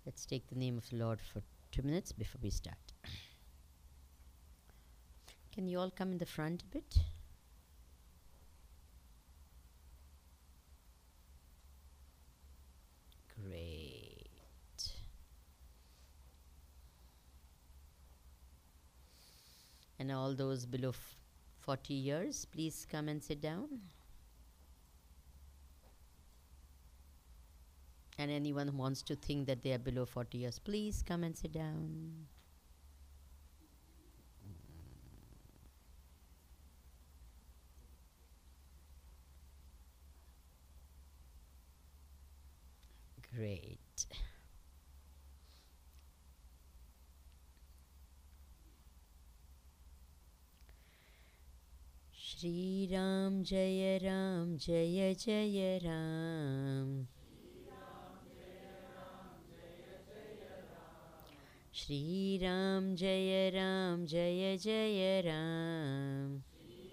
Let's take the name of the Lord for 2 minutes before we start. Can you all come in the front a bit? Great. And all those below 40 years, please come and sit down. And anyone who wants to think that they are below 40 years, please come and sit down. Great. Shri Ram Jaya Ram Jaya Jaya Ram. Shri Ram Jaya Ram Jaya Jaya Ram.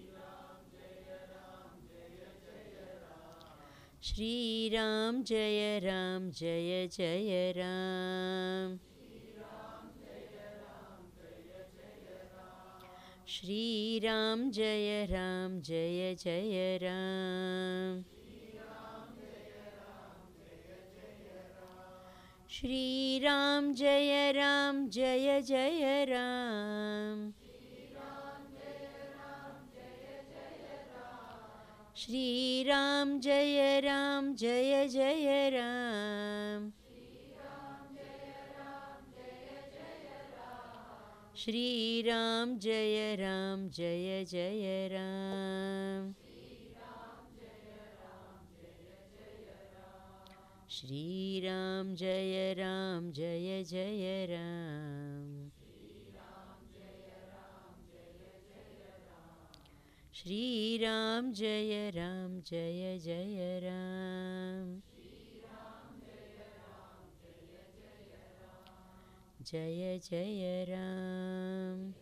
Shri Ram Jaya Ram Jaya Jaya Ram. Shri Ram Jaya Ram Jaya Jaya Ram. Shri Ram Jaya Ram Jaya Jaya Ram. Shri Ram Jaya Ram Jaya Jaya Ram. Shri Ram Jaya Ram Jaya Jaya Ram. Shri Ram Jaya Ram Jaya Jaya Ram. Shri Ram Jaya Ram Jaya Jaya Ram. Jaya Jaya Ram.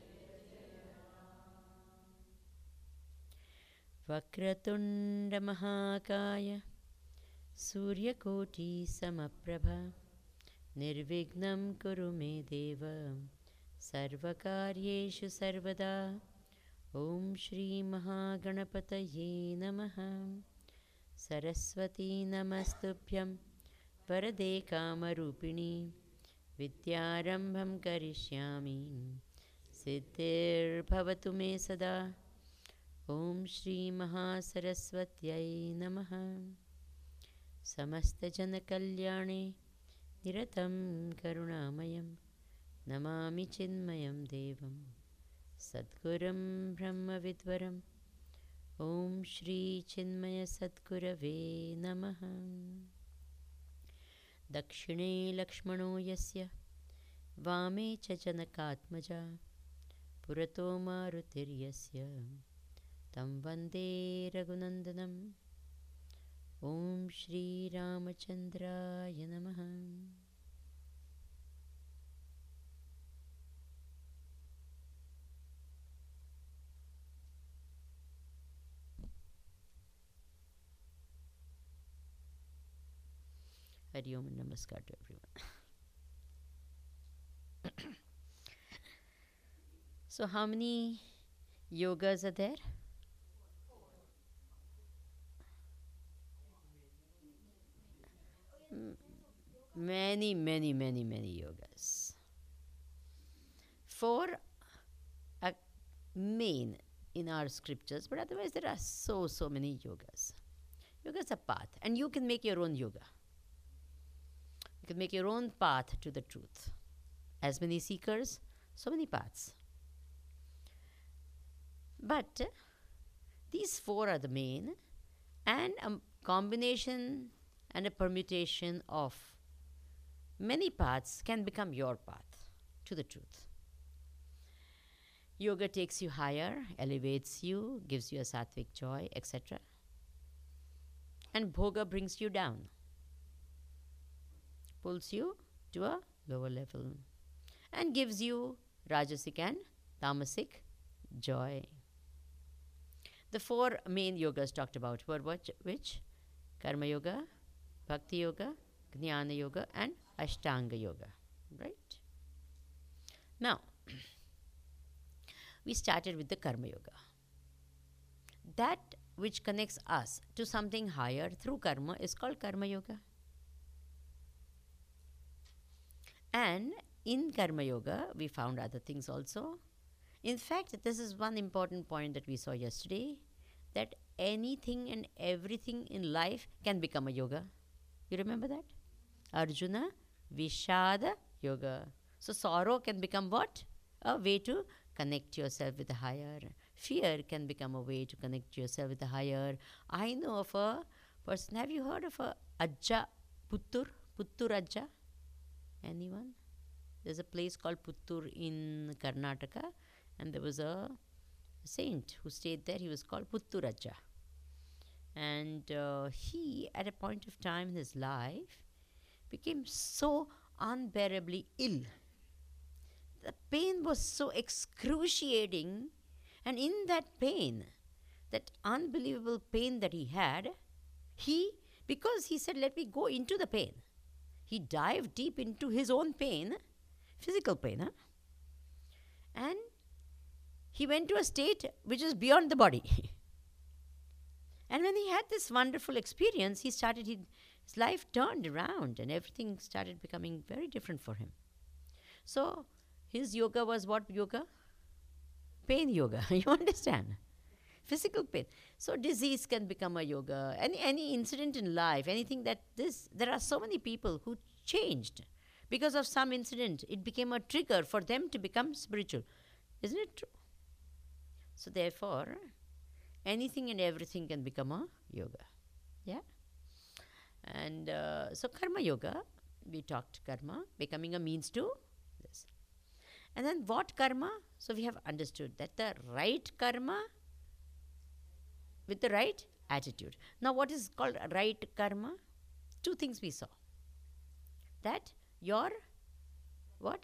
Vakratunda Mahakaya Suryakoti Samaprabha Nirvignam Kuru Me Deva Sarvakaryeshu Sarvada. Om Shri Mahaganapataye Namaha. Saraswati Namastubhyam Varade Kamarupini Vidyarambham Karishyami Siddhir Bhavatu Me Sada. Om Shri Mahasaraswatyai Namaha. Samasta Jana Kalyane Niratam Karunamayam Namami Chinmayam Devam Sadgurum Brahma Vidvaram. Om Shri Chinmaya Sadgurave Namaha. Dakshine Lakshmano Yasya Vame Cha Janakatmaja Purato Marutir Tam Vande Raghunandanam. Om Shri Ramachandraya Namaha. Hari Om and Namaskar to everyone. So how many yogas are there? Many yogas. 4 are main in our scriptures, but otherwise there are so many yogas. Yoga is a path, and you can make your own yoga. You can make your own path to the truth. As many seekers, so many paths. But these 4 are the main, and a combination and a permutation of many paths can become your path to the truth. Yoga takes you higher, elevates you, gives you a sattvic joy, etc. And bhoga brings you down, pulls you to a lower level, and gives you rajasic and tamasic joy. The 4 main yogas talked about were which? Karma yoga, bhakti yoga, Jnana Yoga and Ashtanga Yoga. Right? Now, we started with the Karma Yoga. That which connects us to something higher through karma is called Karma Yoga. And in Karma Yoga, we found other things also. In fact, this is one important point that we saw yesterday, that anything and everything in life can become a yoga. You remember that? Arjuna, Vishada Yoga. So sorrow can become what? A way to connect yourself with the higher. Fear can become a way to connect yourself with the higher. I know of a person, have you heard of a Ajja Puttur? Puttur Ajja? Anyone? There's a place called Puttur in Karnataka, and there was a saint who stayed there. He was called Puttur Ajja. And he, at a point of time in his life, became so unbearably ill. The pain was so excruciating, and in that pain, that unbelievable pain that he had, because he said, let me go into the pain, he dived deep into his own pain, physical pain, and he went to a state which is beyond the body. And when he had this wonderful experience, his life turned around and everything started becoming very different for him. So his yoga was what yoga? Pain yoga. You understand? Physical pain. So disease can become a yoga. Any incident in life, anything there are so many people who changed. Because of some incident, it became a trigger for them to become spiritual. Isn't it true? So therefore, anything and everything can become a yoga. Yeah? And so Karma Yoga, we talked karma, becoming a means to this. And then what karma? So we have understood that the right karma with the right attitude. Now what is called right karma? Two things we saw. That your, what?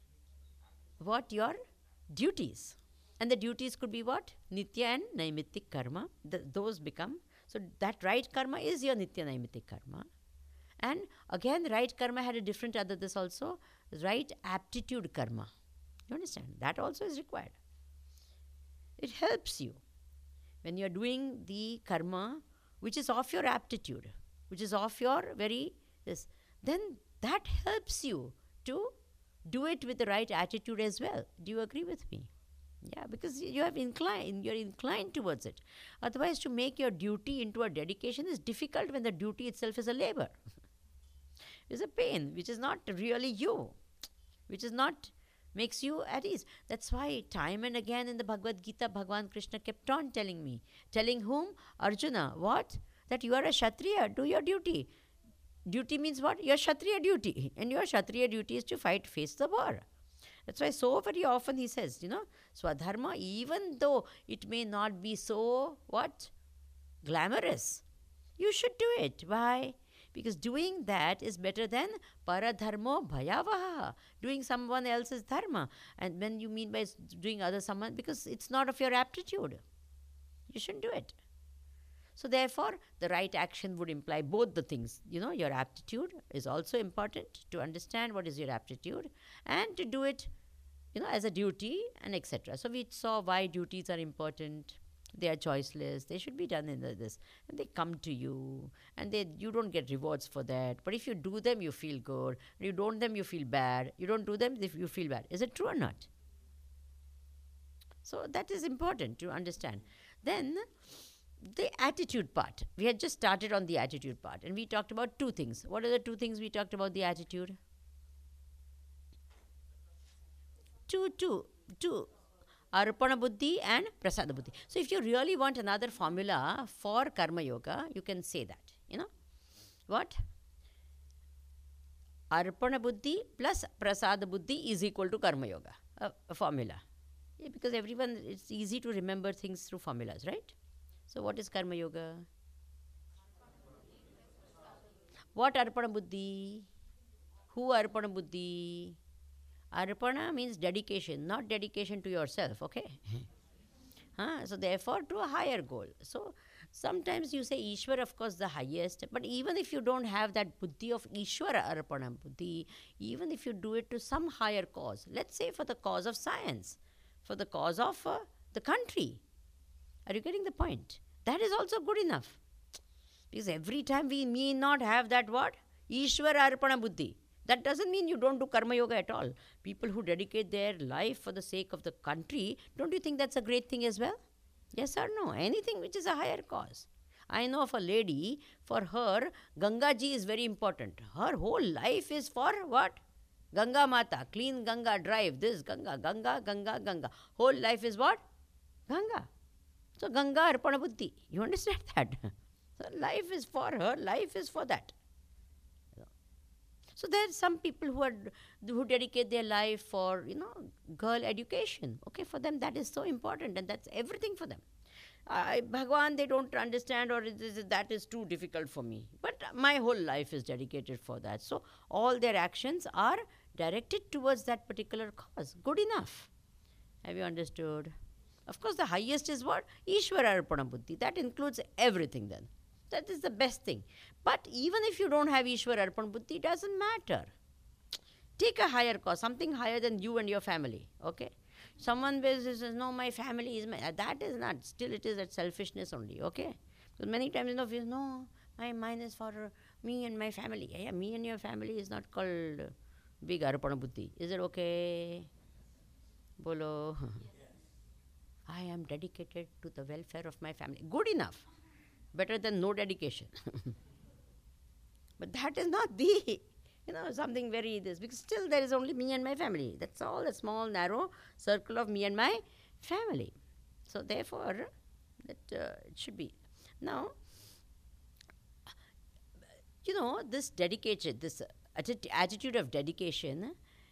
Your duties. And the duties could be what? Nitya and Naimittik karma. Those become, so that right karma is your Nitya Naimittik karma. And again, right karma had a different other this also, right aptitude karma. You understand? That also is required. It helps you when you are doing the karma which is of your aptitude, which is of your then that helps you to do it with the right attitude as well. Do you agree with me? Yeah, because you're inclined towards it. Otherwise, to make your duty into a dedication is difficult when the duty itself is a labor. It's a pain, which is not really you, which is not makes you at ease. That's why time and again in the Bhagavad Gita, Bhagavan Krishna kept on telling whom? Arjuna, what? That you are a Kshatriya, do your duty. Duty means what? Your Kshatriya duty. And your Kshatriya duty is to face the war. That's why so very often he says, Swadharma, even though it may not be so, what? Glamorous. You should do it. Why? Because doing that is better than paradharmo bhayavaha, doing someone else's dharma. And when you mean by doing someone, because it's not of your aptitude. You shouldn't do it. So therefore, the right action would imply both the things. Your aptitude is also important, to understand what is your aptitude and to do it, as a duty and etc. So we saw why duties are important. They are choiceless. They should be done in this. And they come to you. And you don't get rewards for that. But if you do them, you feel good. If you don't them, you feel bad. You don't do them, you feel bad. Is it true or not? So that is important to understand. Then the attitude part. We had just started on the attitude part. And we talked about two things. What are the two things we talked about the attitude? Two. Arpana Buddhi and Prasada Buddhi. So if you really want another formula for Karma Yoga, you can say that. What? Arpana Buddhi plus Prasada Buddhi is equal to Karma Yoga. A formula. Yeah, because it's easy to remember things through formulas, right? So what is Karma Yoga? What Arpana Buddhi? Who Arpana Buddhi? Arpana means dedication, not dedication to yourself, okay? So therefore, to a higher goal. So Sometimes you say Ishwar, of course, the highest, but even if you don't have that buddhi of Ishwara Arpana buddhi, even if you do it to some higher cause, let's say for the cause of science, for the cause of the country, are you getting the point? That is also good enough. Because every time we may not have that what? Ishwara Arpana buddhi. That doesn't mean you don't do karma yoga at all. People who dedicate their life for the sake of the country, don't you think that's a great thing as well? Yes or no? Anything which is a higher cause. I know of a lady, for her, Ganga ji is very important. Her whole life is for what? Ganga Mata, clean Ganga, drive this Ganga, Ganga, Ganga, Ganga. Whole life is what? Ganga. So Ganga Arpana Buddhi. You understand that? So life is for her, life is for that. So there are some people who dedicate their life for, girl education. Okay, for them that is so important and that's everything for them. Bhagwan, they don't understand, or that is too difficult for me. But my whole life is dedicated for that. So all their actions are directed towards that particular cause. Good enough. Have you understood? Of course, the highest is what? Ishwara Arpana Buddhi. That includes everything then. That is the best thing. But even if you don't have Ishwara Arpana Buddhi, it doesn't matter. Take a higher cause, something higher than you and your family. Okay? Someone says, no, my family is my... That is not. Still, it is that selfishness only. Okay? Because many times, no, mine is for me and my family. Yeah, me and your family is not called big Arpana Buddhi. Is it okay? Bolo. I am dedicated to the welfare of my family. Good enough. Better than no dedication. But that is not the, something very this. Because still there is only me and my family. That's all, a small, narrow circle of me and my family. So therefore, that it should be. Now, this dedication, this attitude of dedication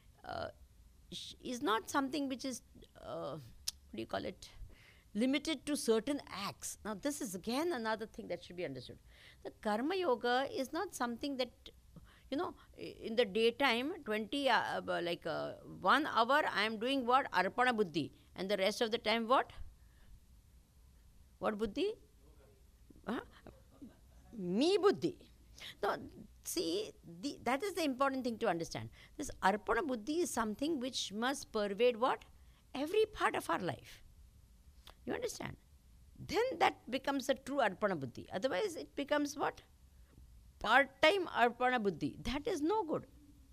is not something which is, limited to certain acts. Now, this is again another thing that should be understood. The Karma Yoga is not something that, in the daytime, 1 hour I am doing what? Arpana Buddhi. And the rest of the time what? What Buddhi? Me Buddhi. Now, see, that is the important thing to understand. This Arpana Buddhi is something which must pervade what? Every part of our life. You understand? Then that becomes a true Arpana Buddhi. Otherwise, it becomes what? Part-time Arpana Buddhi. That is no good.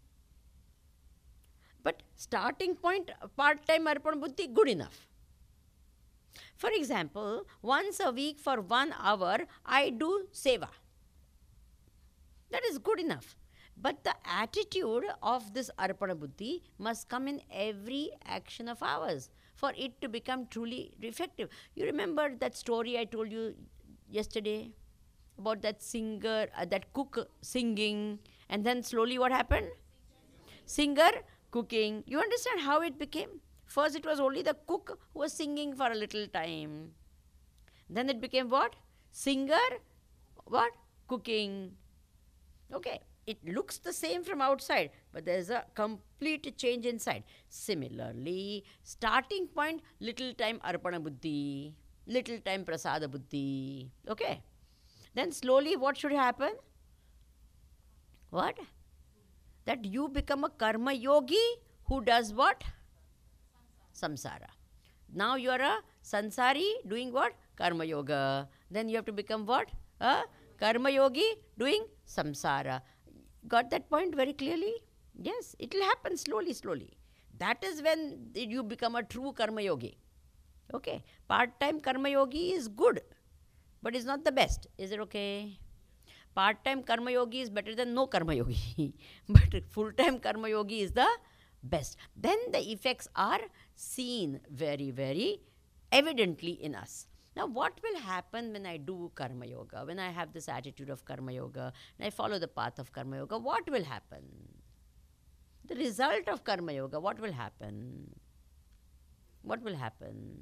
But starting point, part-time Arpana Buddhi, good enough. For example, once a week for 1 hour, I do seva. That is good enough. But the attitude of this Arpana Buddhi must come in every action of ours for it to become truly effective. You remember that story I told you yesterday about that singer, that cook singing, and then slowly what happened? Singer cooking. You understand how it became? First it was only the cook who was singing for a little time. Then it became what? Singer, what? Cooking. Okay. It looks the same from outside, but there is a complete change inside. Similarly, starting point, little time Arpana Buddhi, little time Prasada Buddhi. Okay? Then slowly what should happen? What? That you become a karma yogi who does what? Samsara. Now you are a sansari doing what? Karma yoga. Then you have to become what? A karma yogi doing samsara. Got that point very clearly? Yes, it will happen slowly, slowly. That is when you become a true karma yogi. Okay, part-time karma yogi is good, but it's not the best. Is it okay? Part-time karma yogi is better than no karma yogi. But full-time karma yogi is the best. Then the effects are seen very, very evidently in us. Now, what will happen when I do Karma Yoga, when I have this attitude of Karma Yoga, and I follow the path of Karma Yoga? What will happen? The result of Karma Yoga, what will happen? What will happen?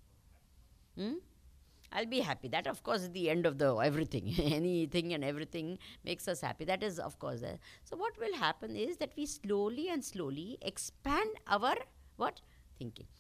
I'll be happy. That, of course, is the end of the everything. Anything and everything makes us happy. That is, of course, there. So what will happen is that we slowly and slowly expand our, what? Thinking.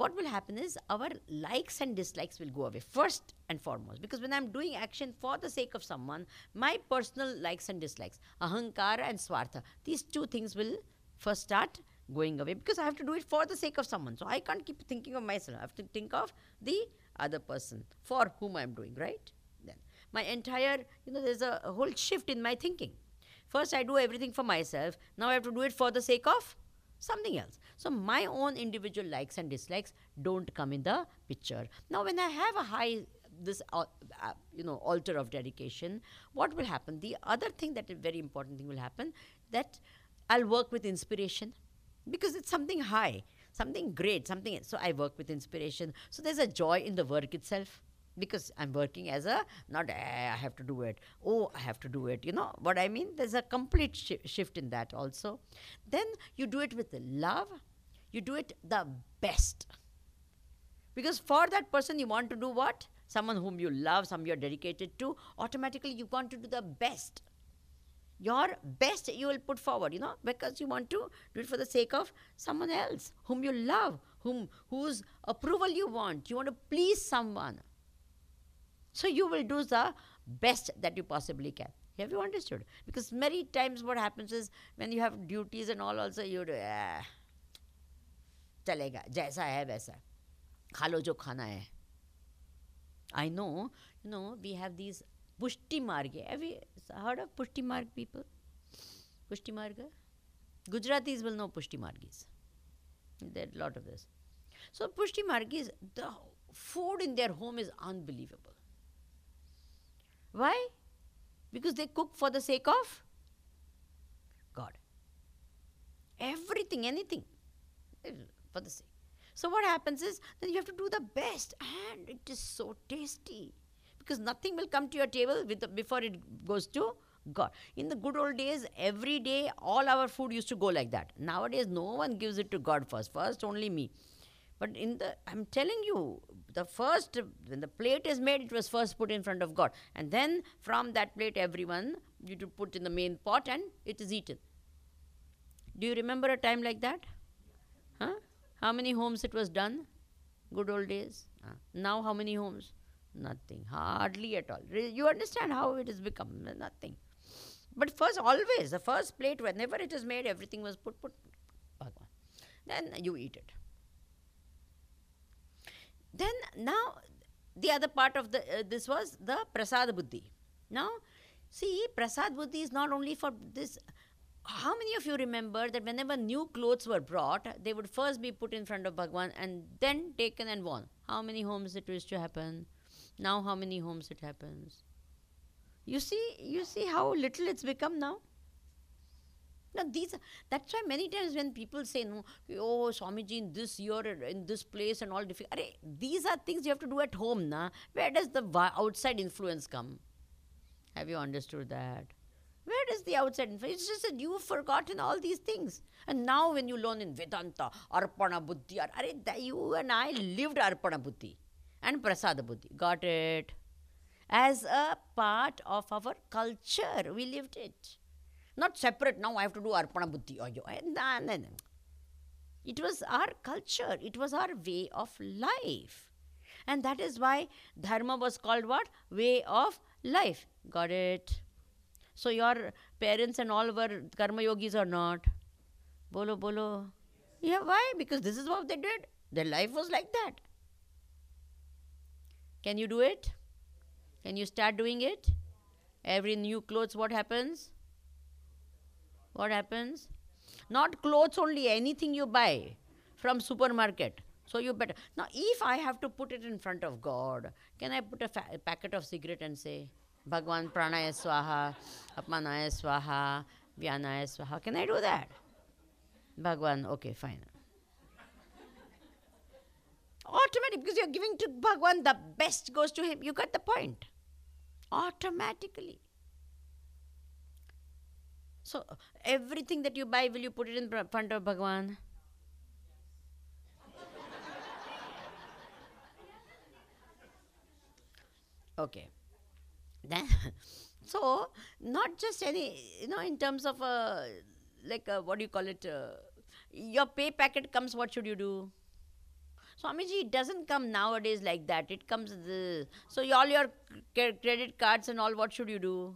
what will happen is our likes and dislikes will go away first and foremost. Because when I'm doing action for the sake of someone, my personal likes and dislikes, ahankara and swartha, these two things will first start going away, because I have to do it for the sake of someone. So I can't keep thinking of myself. I have to think of the other person for whom I'm doing, right? Then my entire, there's a whole shift in my thinking. First I do everything for myself. Now I have to do it for the sake of something else. So my own individual likes and dislikes don't come in the picture. Now when I have a high, this altar of dedication, what will happen? The other thing, that is very important thing will happen, that I'll work with inspiration, because it's something high, something great, something. So I work with inspiration. So there's a joy in the work itself, because I'm working as a, not I have to do it, oh I have to do it, you know what I mean? There's a complete shift in that also. Then you do it with love, you do it the best, because for that person you want to do what? Someone whom you love, someone you're dedicated to, automatically you want to do the best. Your best you will put forward, because you want to do it for the sake of someone else whom you love, whose approval you want. You want to please someone. So you will do the best that you possibly can. Have you understood? Because many times what happens is, when you have duties and all also, you do, chalega, jaisa hai waisa, kha lo jo khana hai. I know, we have these Pushti Marg. Have you heard of Pushti Marg people? Pushti Marga? Gujaratis will know Pushti Margis. There are a lot of this. So Pushti Margis, the food in their home is unbelievable. Why? Because they cook for the sake of God. Everything, anything, for the sake. So what happens is, then you have to do the best, and it is so tasty, because nothing will come to your table before it goes to God. In the good old days, every day all our food used to go like that. Nowadays no one gives it to God first only me. But I'm telling you, when the plate is made, it was first put in front of God, and then from that plate everyone you to put in the main pot and it is eaten. Do you remember a time like that? Huh? How many homes it was done? Good old days. Now how many homes? Nothing. Hardly at all. You understand how it has become? Nothing. But first, always, the first plate, whenever it is made, everything was put Bhagwan. Then you eat it. Then now, the other part of this was the Prasad Buddhi. Now, see, Prasad Buddhi is not only for this. How many of you remember that whenever new clothes were brought, they would first be put in front of Bhagwan and then taken and worn? How many homes it used to happen? Now how many homes it happens? You see how little it's become now? Now that's why many times when people say, no, oh Swamiji, in this year, in this place and all difficult. These are things you have to do at home, na? Where does the outside influence come? Have you understood that? Where does the outside influence? It's just that you've forgotten all these things. And now when you learn in Vedanta, Arpana Buddhi, you and I lived Arpana Buddhi and Prasada Buddhi. Got it? As a part of our culture, we lived it. Not separate, now I have to do Arpana Buddhi. No. It was our culture. It was our way of life. And that is why Dharma was called what? Way of life. Got it? So your parents and all were karma yogis or not? Bolo, bolo. Yeah, why? Because this is what they did. Their life was like that. Can you do it? Can you start doing it? Every new clothes, what happens? What happens? Not clothes only, anything you buy from supermarket. So you better. Now, if I have to put it in front of God, can I put a packet of cigarette and say, Bhagwan pranaya swaha, apmanaya swaha, vyanaya swaha? Can I do that? Bhagwan, okay, fine. Automatic, because you're giving to Bhagwan, the best goes to him. You got the point. Automatically. So, everything that you buy, will you put it in front of Bhagwan? Okay. Then, so, not just any, in terms of, what do you call it? Your pay packet comes, what should you do? Swamiji, it doesn't come nowadays like that. It comes, so all your credit cards and all, what should you do?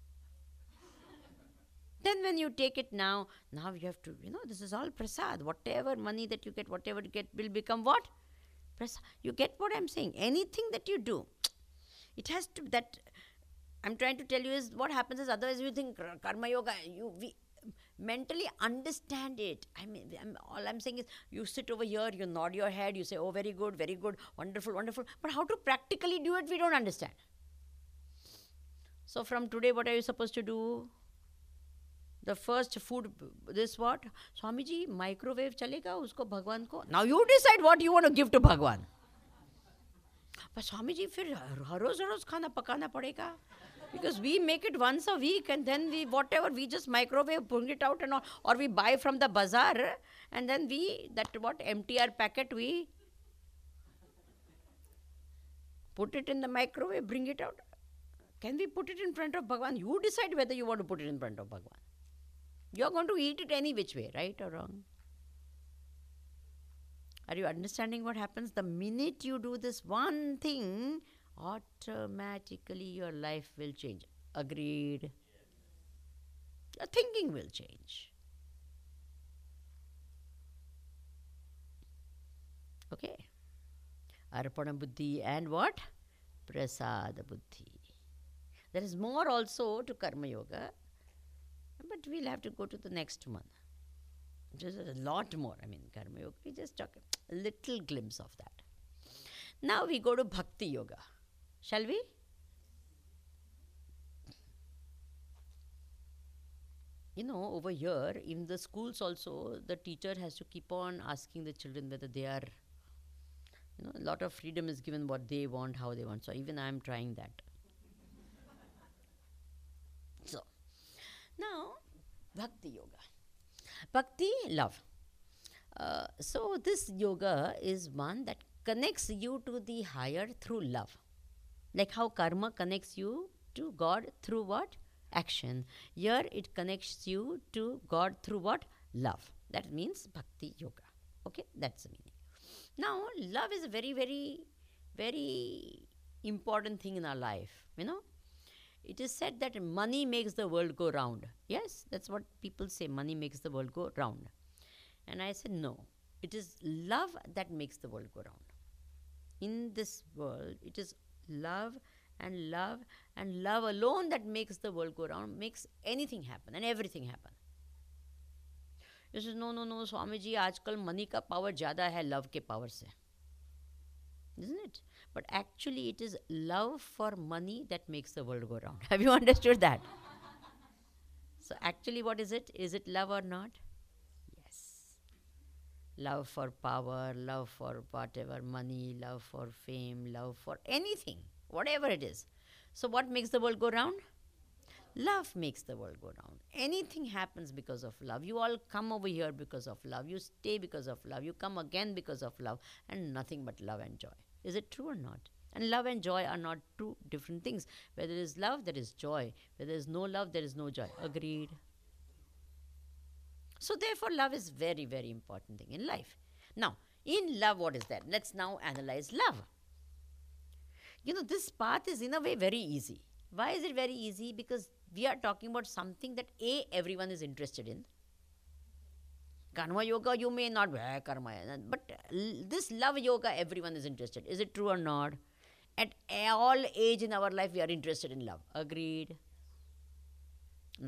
Then when you take it now you have to, this is all prasad. Whatever money that you get, whatever you get will become what? Prasad. You get what I'm saying? Anything that you do, it has to, that I'm trying to tell you is what happens is otherwise you think karma yoga, we mentally understand it. I mean, all I'm saying is you sit over here, you nod your head, you say, oh, very good, wonderful, wonderful. But how to practically do it, we don't understand. So from today, what are you supposed to do? The first food, this what? Swamiji, microwave chalega usko Bhagwan ko? Now you decide what you want to give to Bhagwan. But Swamiji, फिर रोज रोज खाना पकाना पड़ेगा. Because we make it once a week and then we just microwave, bring it out and all. Or we buy from the bazaar and then MTR packet, we put it in the microwave, bring it out. Can we put it in front of Bhagwan? You decide whether you want to put it in front of Bhagwan. You're going to eat it any which way, right or wrong? Are you understanding what happens? The minute you do this one thing, automatically your life will change. Agreed? Your thinking will change. Okay. Arpana buddhi and what? Prasada buddhi. There is more also to karma yoga, but we'll have to go to the next one. There's a lot more. I mean, karma yoga, we just talk a little glimpse of that. Now we go to bhakti yoga. Shall we? Over here, in the schools also, the teacher has to keep on asking the children whether they are, a lot of freedom is given what they want, how they want. So even I am trying that. So, now, bhakti yoga. Bhakti, love. So this yoga is one that connects you to the higher through love. Like how karma connects you to God through what? Action. Here it connects you to God through what? Love. That means bhakti yoga. Okay, that's the meaning. Now, love is a very, very, very important thing in our life. It is said that money makes the world go round. Yes, that's what people say. Money makes the world go round. And I said, no. It is love that makes the world go round. In this world, it is love and love and love alone that makes the world go round, makes anything happen and everything happen. You say, no, Swamiji, आजकल money का power ज़्यादा है love के power से. Isn't it? But actually it is love for money that makes the world go round. Have you understood that? So actually what is it? Is it love or not? Yes. Love for power, love for whatever, money, love for fame, love for anything, whatever it is. So what makes the world go round? Love makes the world go round. Anything happens because of love. You all come over here because of love. You stay because of love. You come again because of love. And nothing but love and joy. Is it true or not? And love and joy are not two different things. Where there is love, there is joy. Where there is no love, there is no joy. Agreed? So therefore, love is very, very important thing in life. Now, in love, what is that? Let's now analyze love. This path is in a way very easy. Why is it very easy? Because we are talking about something that everyone is interested in. Karma yoga, you may not be karma, but this love yoga, everyone is interested. Is it true or not? At all age in our life, we are interested in love. Agreed? No.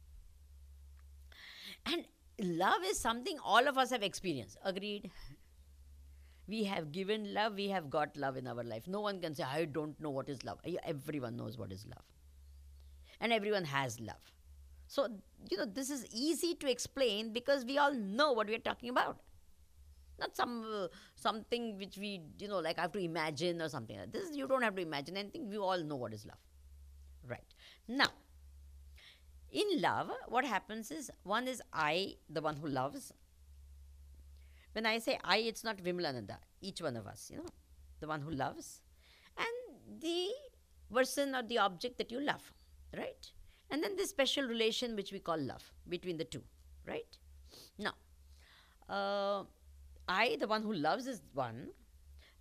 And love is something all of us have experienced. Agreed? We have given love, we have got love in our life. No one can say, I don't know what is love. Everyone knows what is love. And everyone has love. So, this is easy to explain because we all know what we are talking about. Not something which we, like I have to imagine or something like this. You don't have to imagine anything. We all know what is love. Right. Now, in love, what happens is, one is I, the one who loves. When I say I, it's not Vimalananda, each one of us, the one who loves, and the person or the object that you love, right? And then this special relation which we call love between the two, right? Now, I, the one who loves, is one,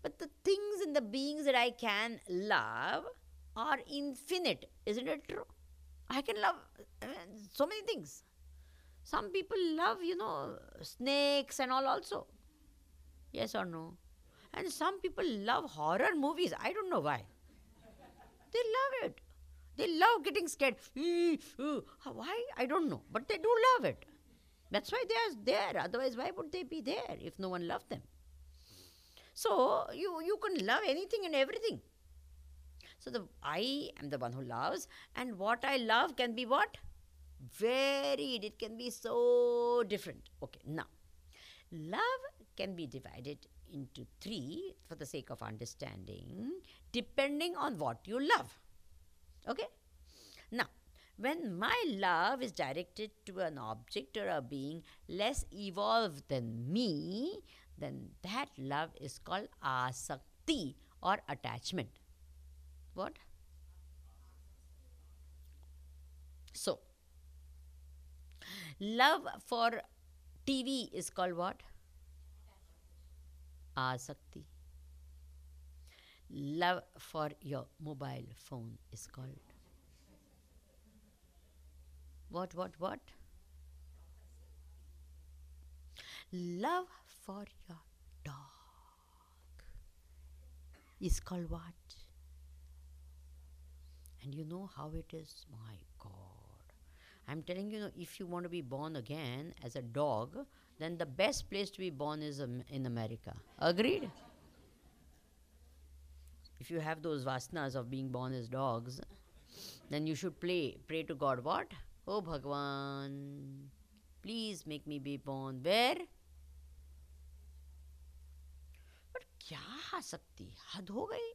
But the things and the beings that I can love are infinite. Isn't it true? I can love so many things. Some people love, snakes and all also. Yes or no? And some people love horror movies. I don't know why. They love it. They love getting scared. Why? I don't know. But they do love it. That's why they are there. Otherwise, why would they be there if no one loved them? So you can love anything and everything. So I am the one who loves, and what I love can be what? Varied. It can be so different. Okay, now love can be divided into three for the sake of understanding, depending on what you love. Okay? Now, when my love is directed to an object or a being less evolved than me, then that love is called asakti or attachment. What? So, love for TV is called what? Asakti. Love for your mobile phone is called what? Love for your dog is called what? And you know how it is? My God. I'm telling you, if you want to be born again as a dog, then the best place to be born is in America. Agreed? If you have those vasanas of being born as dogs, then you should pray to God. What? Oh Bhagwan, please make me be born. Where? But kya sakti? Had ho gayi.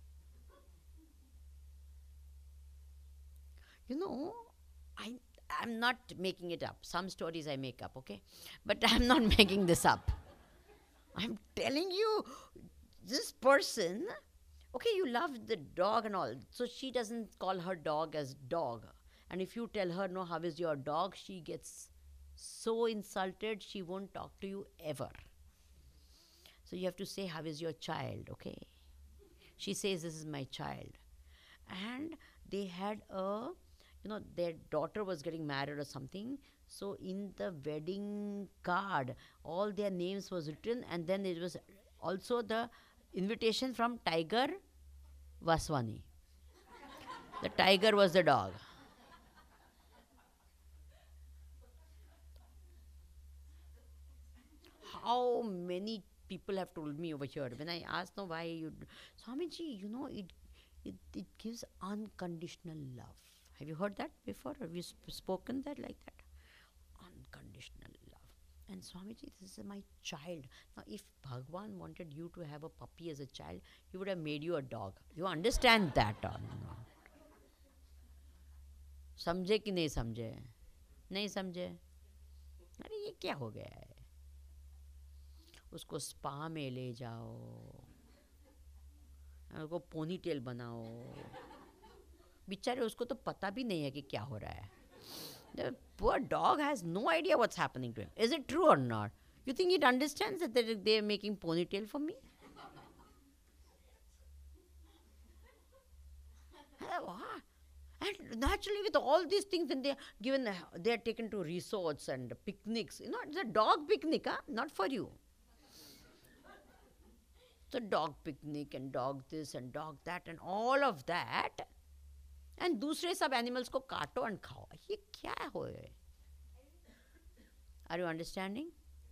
I'm not making it up. Some stories I make up, okay? But I'm not making this up. I'm telling you, this person, okay, you love the dog and all, so she doesn't call her dog as dog. And if you tell her, no, how is your dog, she gets so insulted, she won't talk to you ever. So you have to say, how is your child, okay? She says, this is my child. And they had their daughter was getting married or something. So in the wedding card, all their names was written, and then it was also the invitation from Tiger Vaswani. The tiger was the dog. How many people have told me over here when I asked, no, why you, Swamiji, it gives unconditional love. Have you heard that before? Have you spoken that like that? Unconditional love. And Swamiji, this is my child. Now, if Bhagwan wanted you to have a puppy as a child, he would have made you a dog. You understand that or not? समझे कि नहीं समझे? नहीं समझे? अरे ये क्या हो गया है? उसको स्पा में ले जाओ, उसको पोनी टेल बनाओ. बेचारे उसको तो पता भी नहीं है कि क्या हो रहा है. The poor dog has no idea what's happening to him. Is it true or not? You think it understands that they are making ponytail for me? And naturally, with all these things, when they are taken to resorts and picnics. It's a dog picnic, not for you. So dog picnic and dog this and dog that and all of that. And दूसरे सब animals को काटो and खाओ. ये क्या हो रहा है? Are you understanding?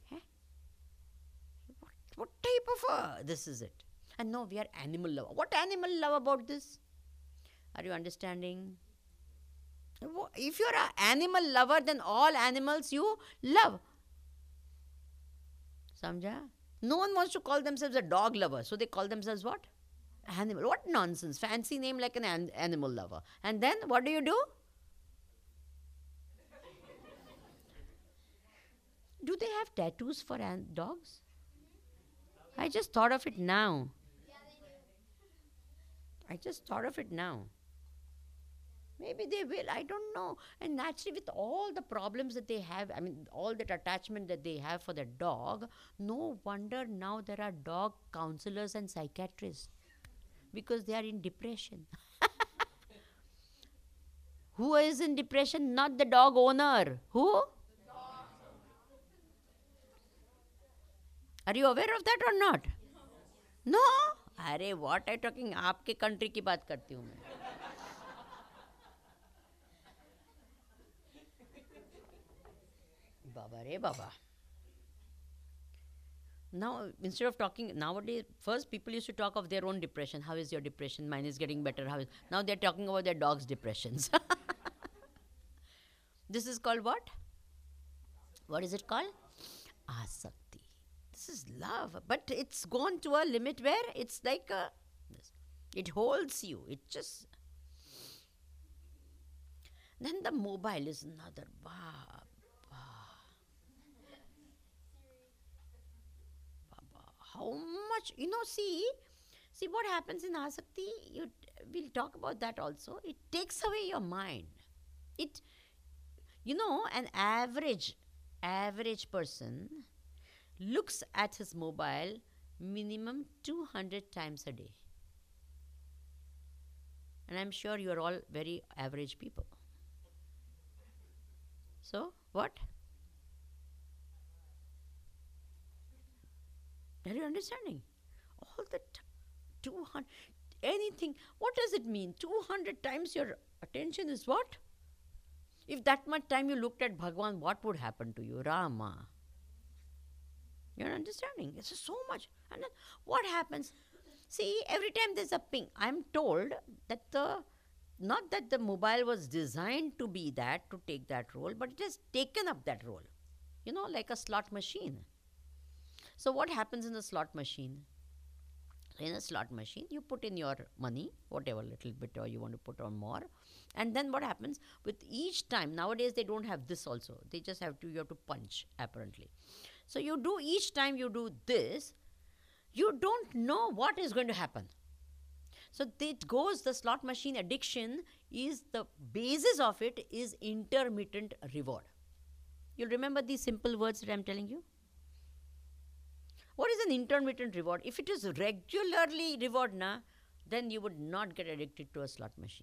What type of this is it? And no, we are animal lover. What animal love about this? Are you understanding? If you're an animal lover, then all animals you love. Samjha? No one wants to call themselves a dog lover, so they call themselves what? Animal. What nonsense. Fancy name like an animal lover. And then what do? Do they have tattoos for dogs? I just thought of it now. I just thought of it now. Maybe they will, I don't know. And naturally, with all the problems that they have, I mean, all that attachment that they have for their dog, no wonder now there are dog counselors and psychiatrists because they are in depression. Who is in depression? Not the dog owner. Who? Are you aware of that or not? No? अरे what are you talking? आपके country की बात करती हूँ मैं. Baba re Baba. Now, instead of talking, nowadays, first people used to talk of their own depression. How is your depression? Mine is getting better. Now they're talking about their dog's depressions. This is called what? What is it called? Asakti. This is love. But it's gone to a limit where it's like it holds you. It just. Then the mobile is another. How much, see what happens in asakti, we'll talk about that also. It takes away your mind. It, an average person looks at his mobile minimum 200 times a day. And I'm sure you're all very average people. So, what? Are you understanding? All the 200, anything. What does it mean? 200 times your attention is what? If that much time you looked at Bhagwan, what would happen to you? Rama. You're understanding? It's so much. And then what happens? See, every time there's a ping, I'm told that not that the mobile was designed to be that, to take that role, but it has taken up that role. Like a slot machine. So what happens in the slot machine? In a slot machine, you put in your money, whatever little bit or you want to put on more. And then what happens? With each time, nowadays they don't have this also. They just you have to punch, apparently. So each time you do this, you don't know what is going to happen. So the slot machine addiction is, the basis of it is intermittent reward. You'll remember these simple words that I'm telling you? What is an intermittent reward? If it is regularly reward, then you would not get addicted to a slot machine.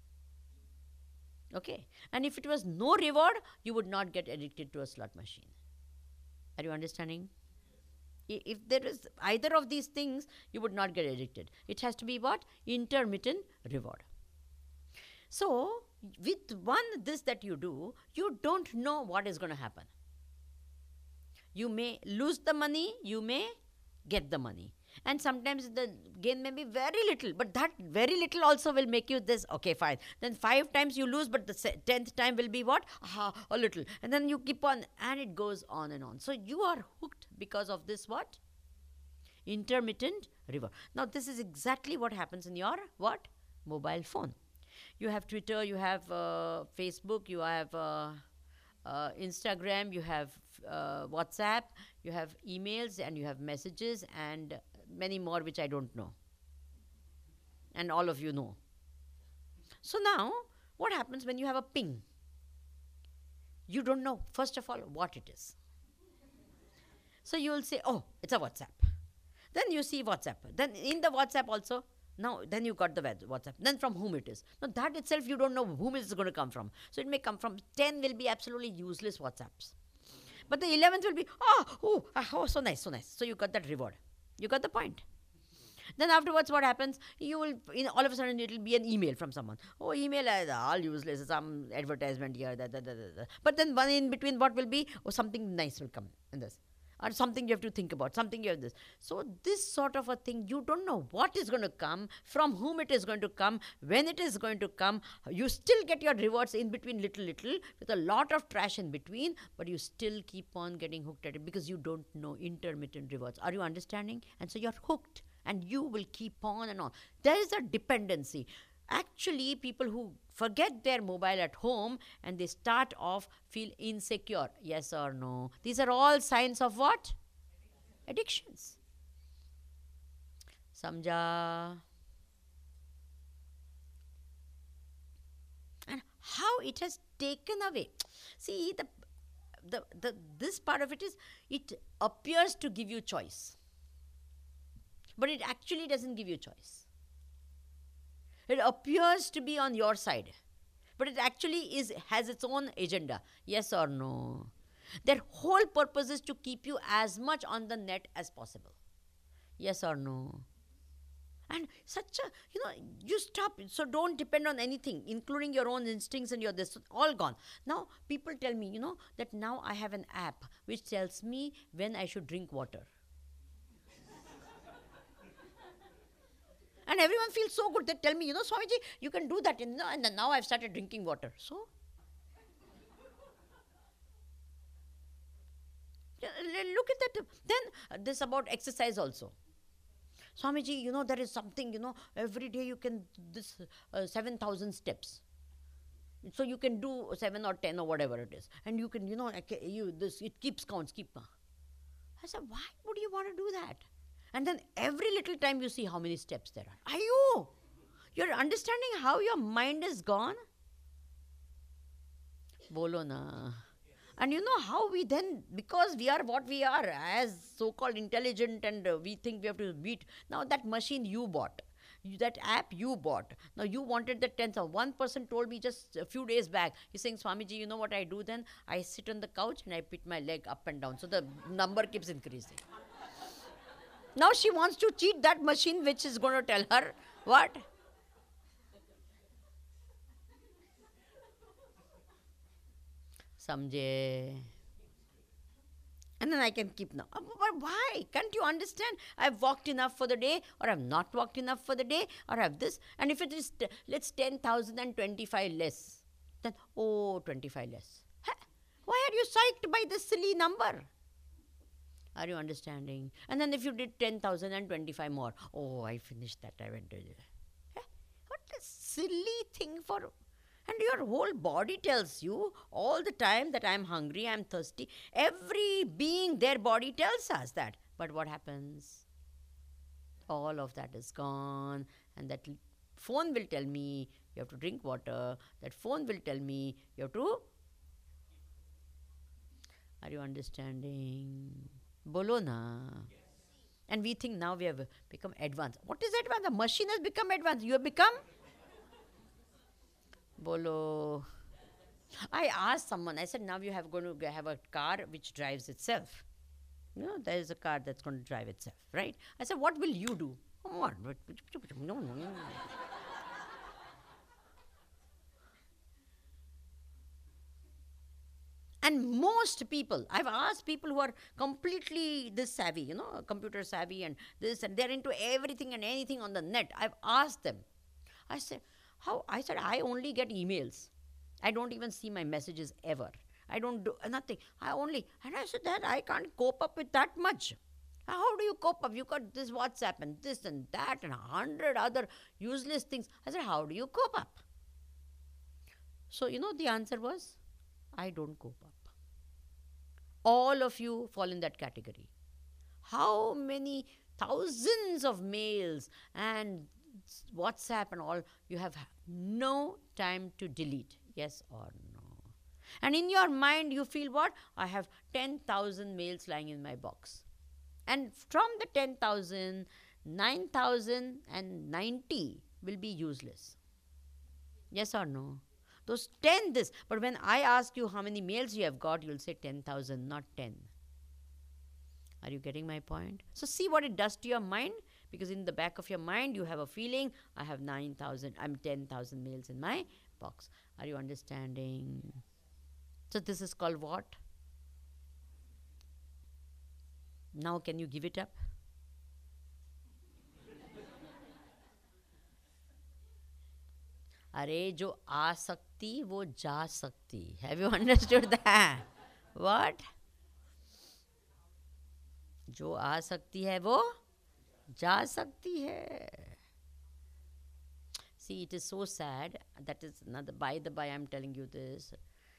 Okay? And if it was no reward, you would not get addicted to a slot machine. Are you understanding? If there is either of these things, you would not get addicted. It has to be what? Intermittent reward. So, with this that you do, you don't know what is going to happen. You may lose the money, you may get the money. And sometimes the gain may be very little, but that very little also will make you this, okay, fine. Then 5 times you lose, but the 10th time will be what? A little. And then you keep on, and it goes on and on. So you are hooked because of this what? Intermittent reward. Now this is exactly what happens in your what? Mobile phone. You have Twitter, you have Facebook, you have Instagram, you have WhatsApp, you have emails, and you have messages, and many more which I don't know. And all of you know. So now, what happens when you have a ping? You don't know, first of all, what it is. So you will say, oh, it's a WhatsApp. Then you see WhatsApp. Then in the WhatsApp also, now, then you got the WhatsApp. Then from whom it is. Now, that itself, you don't know whom it is going to come from. So, it may come from 10 will be absolutely useless WhatsApps. But the 11th will be, oh, so nice, so nice. So, you got that reward. You got the point. Then afterwards, what happens? You will, all of a sudden, it will be an email from someone. Oh, email is all useless. Some advertisement here, But then one in between, what will be? Oh, something nice will come in this. Or something you have to think about, something you have this. So this sort of a thing, you don't know what is going to come, from whom it is going to come, when it is going to come. You still get your rewards in between little, with a lot of trash in between, but you still keep on getting hooked at it because you don't know intermittent rewards. Are you understanding? And so you're hooked and you will keep on and on. There is a dependency. Actually, people who forget their mobile at home and they start off feel insecure. Yes or no? These are all signs of what? Addictions. Samjha. how it has taken away. See, this part of it is, it appears to give you choice, but it actually doesn't give you choice. It appears to be on your side, but it actually has its own agenda. Yes or no? Their whole purpose is to keep you as much on the net as possible. Yes or no? And you stop. So don't depend on anything, including your own instincts and your this, all gone. Now, people tell me, that now I have an app which tells me when I should drink water. And everyone feels so good. They tell me, Swamiji, you can do that. And then now I've started drinking water. So, look at that. Then this about exercise also. Swamiji, there is something, every day you can, 7,000 steps. So you can do 7 or 10 or whatever it is. And you can, it keeps counts, I said, why would you want to do that? And then every little time you see how many steps there are. You're understanding how your mind is gone? Bolo na. And how we then, because we are what we are as so-called intelligent, and we think we have to beat. Now that machine you bought, that app you bought, now you wanted the 10th. One person told me just a few days back, he's saying, Swamiji, you know what I do then? I sit on the couch and I put my leg up and down. So the number keeps increasing. Now she wants to cheat that machine which is going to tell her what? Samjhe. And then I can keep now. But why? Can't you understand? I've walked enough for the day, or I've not walked enough for the day, or I've this. And if it is, let's 10,025 less, then, 25 less. Why are you psyched by this silly number? Are you understanding? And then if you did 10,025 more, I finished that. I went to what a silly thing for. And your whole body tells you all the time that I'm hungry, I'm thirsty. Every being, their body tells us that. But what happens? All of that is gone. And that phone will tell me you have to drink water. That phone will tell me you have to. Are you understanding? Bolo na. Yes. And we think now we have become advanced. What is advanced? The machine has become advanced. You have become? Bolo. I asked someone, I said, now you have going to have a car which drives itself. There is a car that's going to drive itself, right? I said, what will you do? No. And most people, I've asked people who are completely this savvy, computer savvy and this, and they're into everything and anything on the net. I've asked them. I said, how? I said, I only get emails. I don't even see my messages ever. I don't do nothing. And I said that I can't cope up with that much. How do you cope up? You got this WhatsApp and this and that and 100 other useless things. I said, how do you cope up? So, the answer was, I don't cope up. All of you fall in that category. How many thousands of mails and WhatsApp and all, you have no time to delete, yes or no? And in your mind, you feel what? I have 10,000 mails lying in my box. And from the 10,000, 9,090 will be useless. Yes or no? Those 10 this. But when I ask you how many mails you have got, you'll say 10,000, not 10. Are you getting my point? So see what it does to your mind. Because in the back of your mind, you have a feeling, I have 10,000 mails in my box. Are you understanding? So this is called what? Now can you give it up? अरे जो आ सकती वो जा सकती. Have you understood that? What? जो आ सकती है वो जा सकती है. See, it is so sad. That is another, by the by, I'm telling you this.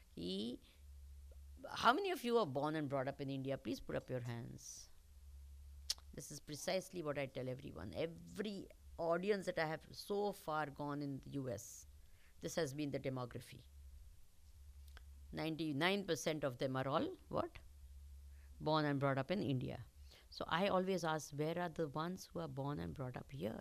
How many of you are born and brought up in India? Please put up your hands. This is precisely what I tell everyone. Every audience that I have so far gone in the US, This has been the demography. 99% of them are all what? Born and brought up in India. So I always ask, where are the ones who are born and brought up here?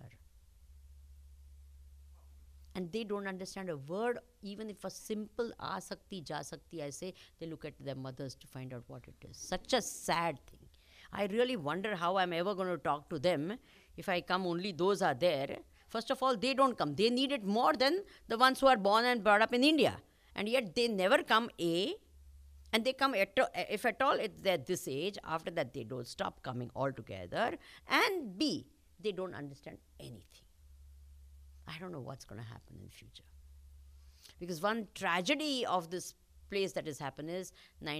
And they don't understand a word, even if a simple asakti, jasakti I say, they look at their mothers to find out what it is. Such a sad thing. I really wonder how I'm ever going to talk to them if I come only those are there. First of all, they don't come. They need it more than the ones who are born and brought up in India. And yet they never come, A, and they come, if at all it's at this age, after that they don't stop coming altogether, and B, they don't understand anything. I don't know what's going to happen in the future. Because one tragedy of this place that has happened is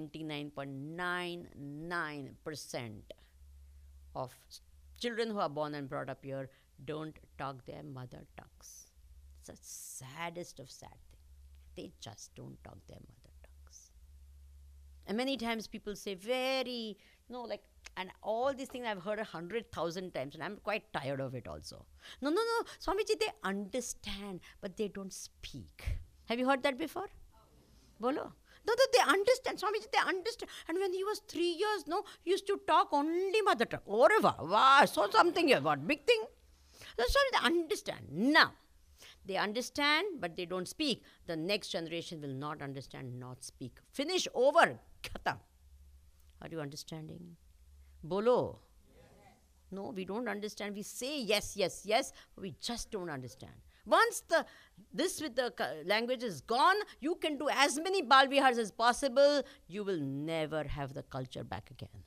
99.99% of children who are born and brought up here don't talk their mother tongues. It's the saddest of sad things. They just don't talk their mother tongues. And many times people say and all these things I've heard 100,000 times, and I'm quite tired of it also. No, Swamiji, they understand, but they don't speak. Have you heard that before? Bolo. No, they understand. Swamiji, they understand. And when he was 3 years, he used to talk only mother tongue. Wow, so something here. What, big thing? So they understand. Now, they understand, but they don't speak. The next generation will not understand, not speak. Finish, over, khatam. Are you understanding? Bolo. Yes. No, we don't understand. We say yes, yes, yes, but we just don't understand. Once this with the language is gone, you can do as many Bal Vihars as possible. You will never have the culture back again.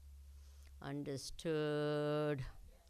Understood?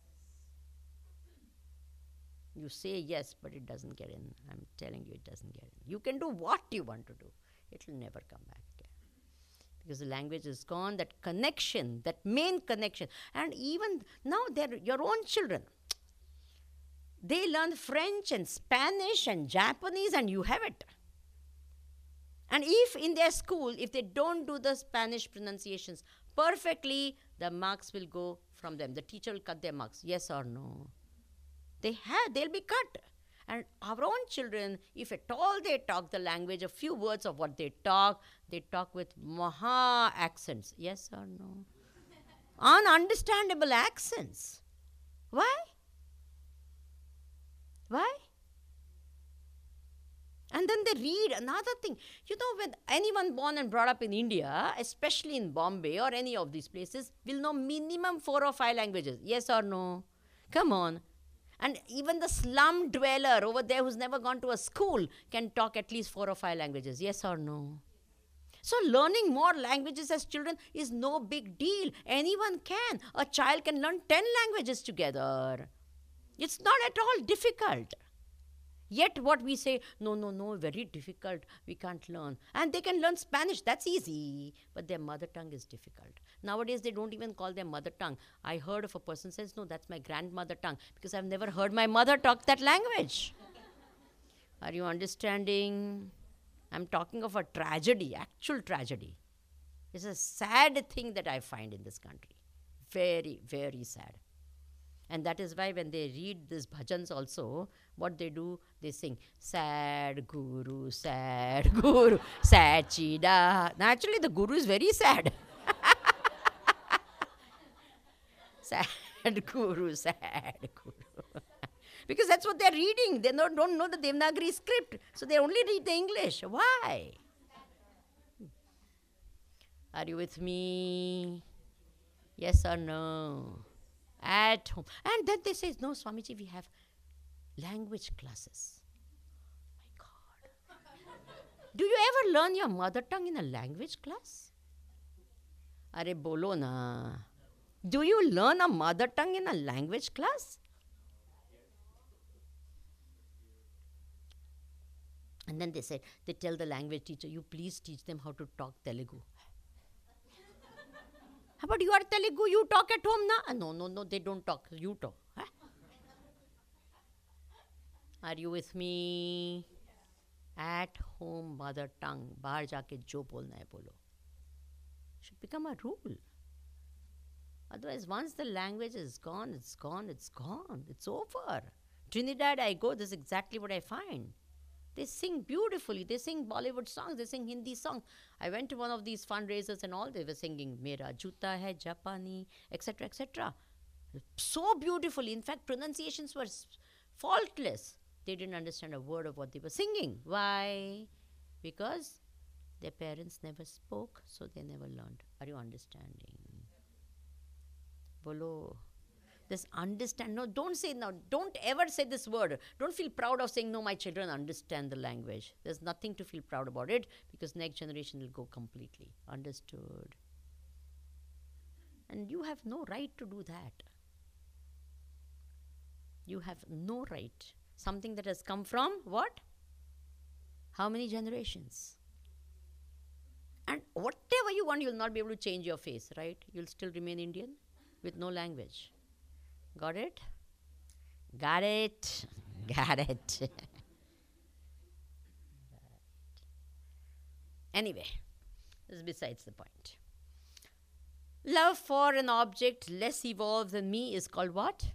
You say yes, but it doesn't get in. I'm telling you, it doesn't get in. You can do what you want to do. It will never come back again. Because the language is gone, that connection, that main connection. And even now, they're your own children. They learn French and Spanish and Japanese, and you have it. And if in their school, if they don't do the Spanish pronunciations perfectly, the marks will go from them. The teacher will cut their marks. Yes or no? They'll be cut. And our own children, if at all they talk the language, a few words of what they talk with maha accents. Yes or no? Ununderstandable accents. Why? Why? And then they read another thing. When anyone born and brought up in India, especially in Bombay or any of these places, will know minimum 4 or 5 languages. Yes or no? Come on. And even the slum dweller over there who's never gone to a school can talk at least 4 or 5 languages. Yes or no? So learning more languages as children is no big deal. Anyone can. A child can learn 10 languages together. It's not at all difficult. Yet what we say, no, very difficult, we can't learn. And they can learn Spanish, that's easy. But their mother tongue is difficult. Nowadays, they don't even call their mother tongue. I heard of a person says, no, that's my grandmother tongue, because I've never heard my mother talk that language. Are you understanding? I'm talking of a tragedy, actual tragedy. It's a sad thing that I find in this country. Very, very sad. And that is why when they read these bhajans also, what they do, they sing, sad guru, sad chida. Naturally, the guru is very sad. Sad guru. Because that's what they're reading. They don't know the Devanagari script. So they only read the English. Why? Are you with me? Yes or no? At home. And then they say, no, Swamiji, we have language classes. My God. Do you ever learn your mother tongue in a language class? Are bolo na. Do you learn a mother tongue in a language class? And then they tell the language teacher, you please teach them how to talk Telugu. But you are Telugu, you talk at home, na? No, they don't talk, you talk. Huh? Are you with me? At home mother tongue, bahar jaake jo bolna hai bolo. Should become a rule. Otherwise, once the language is gone, it's over. Trinidad I go, this is exactly what I find. They sing beautifully. They sing Bollywood songs. They sing Hindi songs. I went to one of these fundraisers and all. They were singing Mera Juta Hai Japani, etc., etc. So beautifully. In fact, pronunciations were faultless. They didn't understand a word of what they were singing. Why? Because their parents never spoke, so they never learned. Are you understanding? Bolo. This understand. No, don't say no. Don't ever say this word. Don't feel proud of saying, no, my children understand the language. There's nothing to feel proud about it because next generation will go completely. Understood. And you have no right to do that. You have no right. Something that has come from what? How many generations? And whatever you want, you'll not be able to change your face, right? You'll still remain Indian with no language. Got it? Got it. Got it. Anyway, this is besides the point. Love for an object less evolved than me is called what?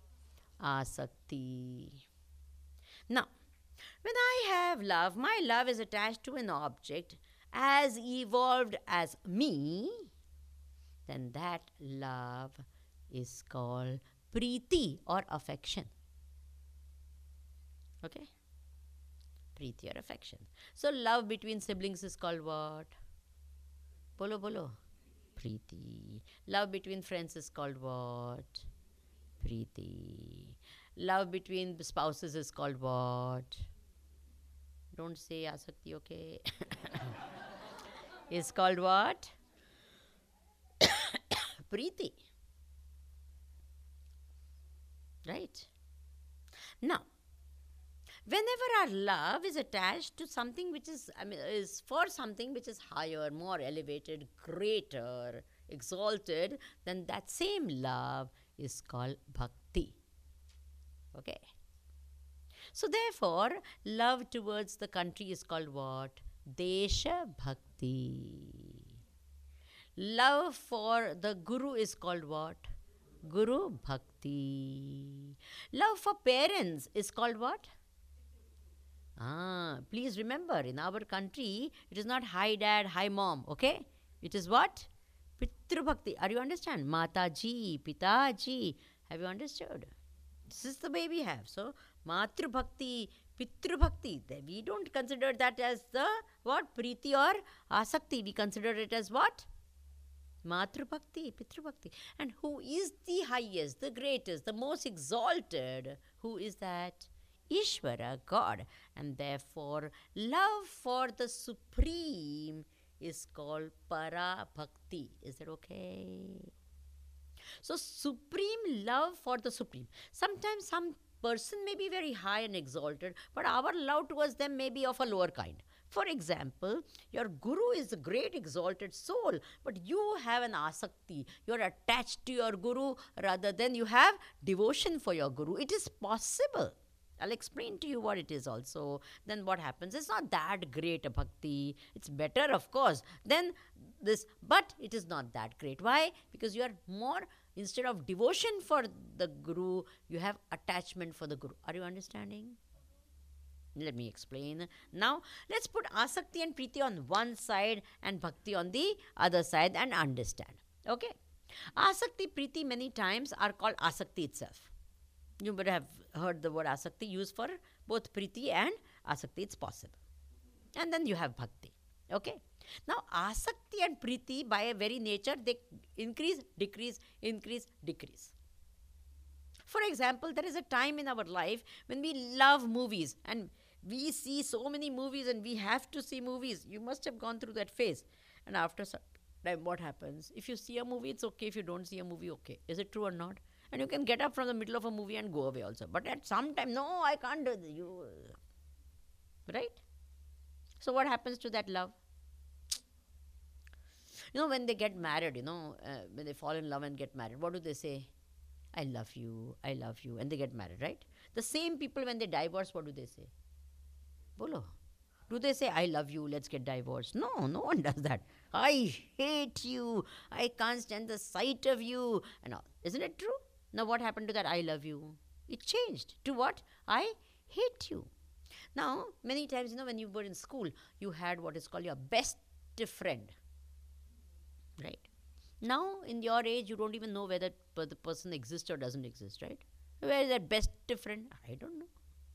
Asakti. Now, when I have love, my love is attached to an object as evolved as me, then that love is called Preeti or affection. Okay? Preeti or affection. So love between siblings is called what? Bolo bolo. Preeti. Love between friends is called what? Preeti. Love between spouses is called what? Don't say Asakti, okay? Is called what? Preeti. Right? Now, whenever our love is attached to something which is for something which is higher, more elevated, greater, exalted, then that same love is called bhakti. Okay? So therefore, love towards the country is called what? Desha Bhakti. Love for the Guru is called what? Guru Bhakti. Love for parents is called what? Please remember, in our country, it is not hi dad, hi mom, okay? It is what? Pitru Bhakti. Are you understand? Mataji, Pitaji. Have you understood? This is the way we have. So, Matru Bhakti, Pitru Bhakti. We don't consider that as the what? Preeti or Asakti. We consider it as what? Matru Bhakti, Pitru Bhakti. And who is the highest, the greatest, the most exalted? Who is that? Ishvara, God. And therefore, love for the Supreme is called Para Bhakti. Is that okay? So, supreme love for the Supreme. Sometimes some person may be very high and exalted, but our love towards them may be of a lower kind. For example, your Guru is a great exalted soul, but you have an asakti. You are attached to your Guru rather than you have devotion for your Guru. It is possible. I'll explain to you what it is also. Then what happens? It's not that great a bhakti. It's better, of course, than this, but it is not that great. Why? Because you are more, instead of devotion for the Guru, you have attachment for the Guru. Are you understanding? Let me explain. Now, let's put Asakti and Preeti on one side and Bhakti on the other side and understand. Okay? Asakti, Preeti many times are called Asakti itself. You would have heard the word Asakti used for both Preeti and Asakti. It's possible. And then you have Bhakti. Okay? Now, Asakti and Preeti by a very nature, they increase, decrease, increase, decrease. For example, there is a time in our life when we love movies and we see so many movies and we have to see movies. You must have gone through that phase. And after some time, what happens? If you see a movie, it's okay. If you don't see a movie, okay. Is it true or not? And you can get up from the middle of a movie and go away also. But at some time, no, I can't do this. Right? So what happens to that love? You know, when they get married, when they fall in love and get married, what do they say? I love you, and they get married, right? The same people, when they divorce, what do they say? Bolo. Do they say, I love you, let's get divorced? No, no one does that. I hate you, I can't stand the sight of you, and all. Isn't it true? Now what happened to that I love you? It changed to what? I hate you. Now, many times, when you were in school, you had what is called your best friend, right? Now, in your age, you don't even know whether the person exists or doesn't exist, right? Where is that best friend? I don't know.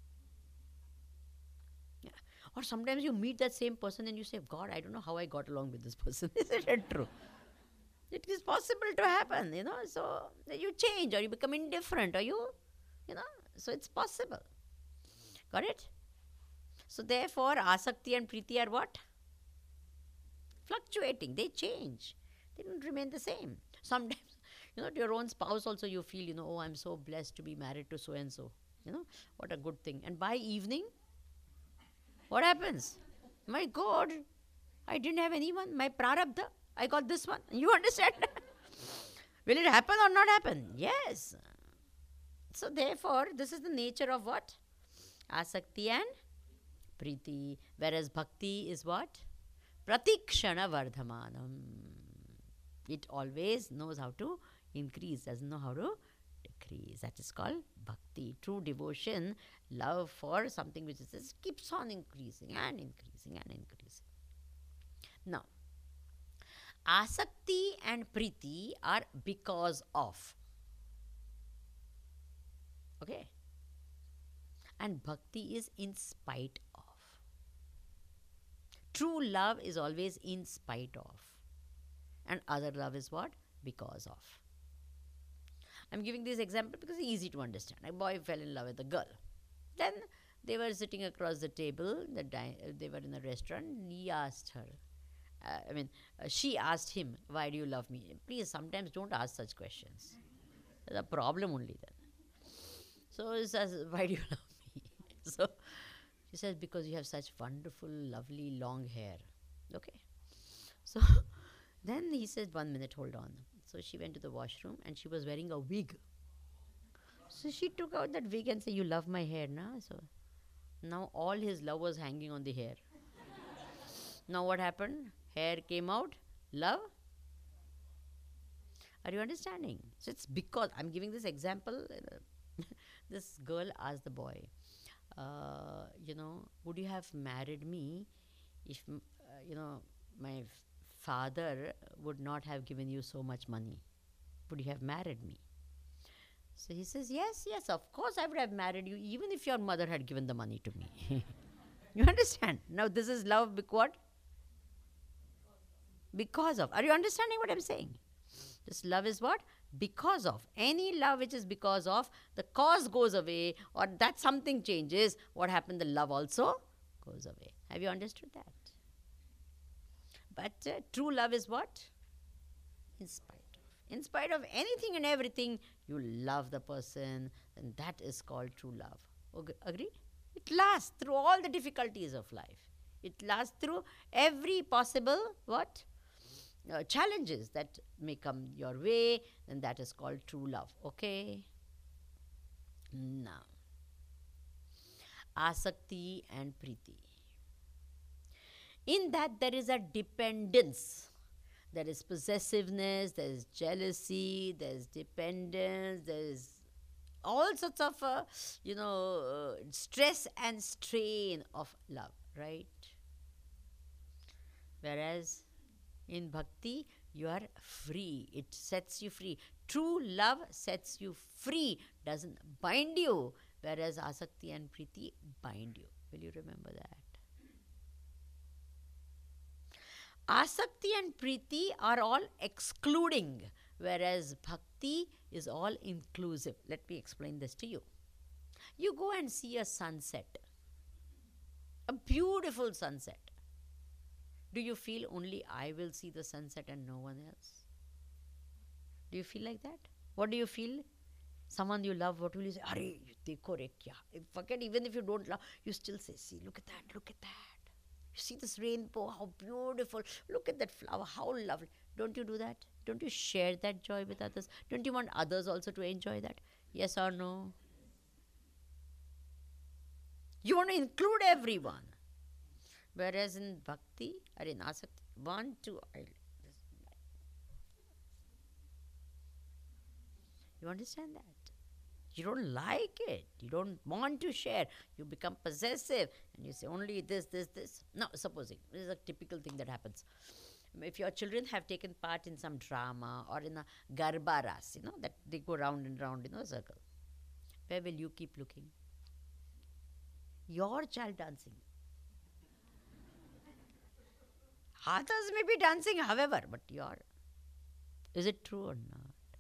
Yeah. Or sometimes you meet that same person and you say, God, I don't know how I got along with this person. Isn't it true? It is possible to happen, so you change or you become indifferent or so it's possible. Got it? So therefore, asakti and priti are what? Fluctuating. They change. They don't remain the same. Sometimes, to your own spouse also you feel, oh, I'm so blessed to be married to so and so. What a good thing. And by evening, what happens? My God, I didn't have anyone. My prarabdha, I got this one. You understand? Will it happen or not happen? Yes. So therefore, this is the nature of what? Asakti and priti. Whereas bhakti is what? Pratikshana vardhamanam. It always knows how to increase, doesn't know how to decrease. That is called bhakti. True devotion, love for something which is keeps on increasing and increasing and increasing. Now, asakti and priti are because of. Okay? And bhakti is in spite of. True love is always in spite of. And other love is what? Because of. I'm giving this example because it's easy to understand. A boy fell in love with a girl. Then they were sitting across the table. They were in a restaurant. He asked her. She asked him, why do you love me? Please, sometimes don't ask such questions. There's a problem only then. So he says, why do you love me? So she says, because you have such wonderful, lovely, long hair. Okay. So then he said, 1 minute, hold on. So she went to the washroom and she was wearing a wig. So she took out that wig and said, you love my hair, na? So now all his love was hanging on the hair. Now what happened? Hair came out, love. Are you understanding? So it's because, I'm giving this example. This girl asked the boy, would you have married me if, my father would not have given you so much money? Would you have married me? So he says, yes, of course I would have married you, even if your mother had given the money to me. You understand? Now this is love because because of. Are you understanding what I'm saying? This love is what? Because of. Any love which is because of, the cause goes away or that something changes, what happened? The love also goes away. Have you understood that? But true love is what? In spite of. In spite of anything and everything, you love the person, and that is called true love. Agreed? It lasts through all the difficulties of life. It lasts through every possible what? Challenges that may come your way, and that is called true love. Okay? Now, asakti and priti. In that there is a dependence. There is possessiveness, there is jealousy, there is dependence, there is all sorts of, stress and strain of love, right? Whereas in bhakti, you are free. It sets you free. True love sets you free, doesn't bind you. Whereas asakti and priti bind you. Will you remember that? Asakti and priti are all excluding, whereas bhakti is all inclusive. Let me explain this to you. You go and see a sunset, a beautiful sunset. Do you feel only I will see the sunset and no one else? Do you feel like that? What do you feel? Someone you love, what will you say? Are, dekho re kya? Forget, even if you don't love, you still say, see, look at that, look at that. You see this rainbow, how beautiful. Look at that flower, how lovely. Don't you do that? Don't you share that joy with others? Don't you want others also to enjoy that? Yes or no? You want to include everyone. Whereas in bhakti or in asakti, you understand that? You don't like it. You don't want to share. You become possessive and you say only this, this, this. Now, supposing this is a typical thing that happens. If your children have taken part in some drama or in a garba ras, that they go round and round in a circle, where will you keep looking? Your child dancing. Others may be dancing, however, but your. Is it true or not?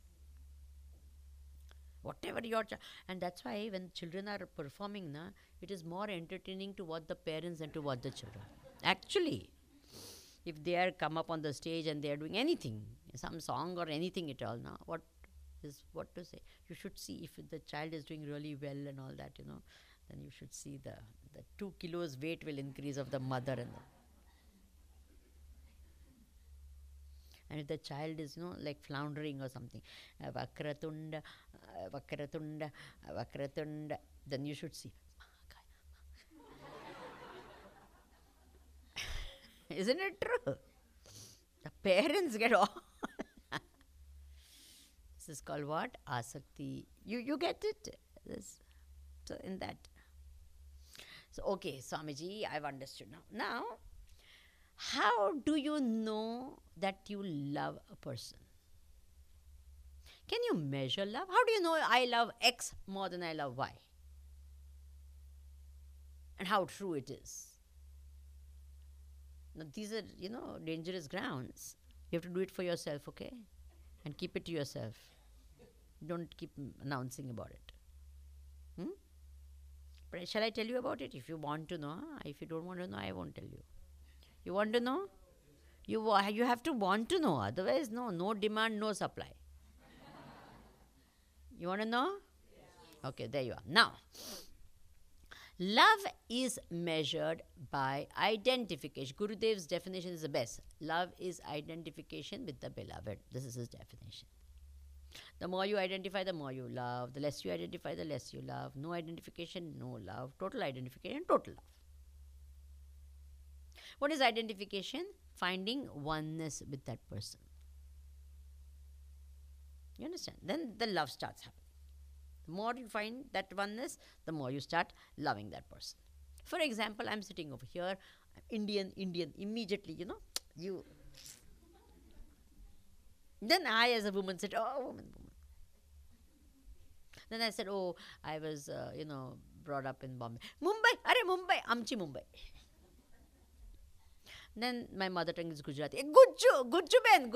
Whatever your child. And that's why when children are performing, it is more entertaining to watch the parents than to watch the children. Actually, if they are come up on the stage and they are doing anything, some song or anything at all, what to say? You should see if the child is doing really well and all that, then you should see the 2 kilos weight will increase of the mother and if the child is, like floundering or something, vakratunda, vakratunda, vakratunda, then you should see. Isn't it true? The parents get all. This is called what? Asakti. You get it? So in that. So okay, Swamiji, I've understood now. Now, how do you know that you love a person? Can you measure love? How do you know I love X more than I love Y? And how true it is? Now, these are, dangerous grounds. You have to do it for yourself, okay? And keep it to yourself. Don't keep announcing about it. But shall I tell you about it? If you want to know. If you don't want to know, I won't tell you. You want to know? You have to want to know. Otherwise, no demand, no supply. You want to know? Okay, there you are. Now, love is measured by identification. Gurudev's definition is the best. Love is identification with the beloved. This is his definition. The more you identify, the more you love. The less you identify, the less you love. No identification, no love. Total identification, total love. What is identification? Finding oneness with that person. You understand? Then the love starts happening. The more you find that oneness, the more you start loving that person. For example, I'm sitting over here, Indian, immediately, you. Then I as a woman said, oh, woman. Then I said, oh, I was, brought up in Bombay. Mumbai, Amchi Mumbai. Then my mother tongue is Gujarati. Gujju ben.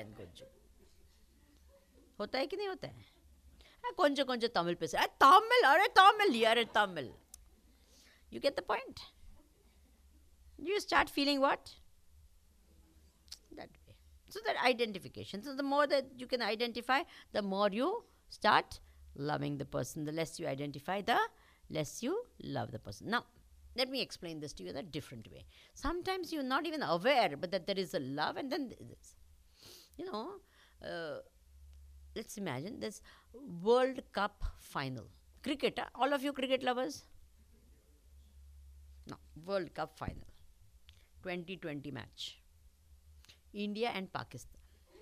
होता है कि नहीं होता है? Konjo Tamil पे से. Tamil. You get the point? You start feeling what? That way. So that identification. So the more that you can identify, the more you start loving the person. The less you identify, the less you love the person. Now, let me explain this to you in a different way. Sometimes you're not even aware, but that there is a love, and then this. Let's imagine this World Cup final. Cricket, all of you cricket lovers? No, World Cup final. 2020 match. India and Pakistan.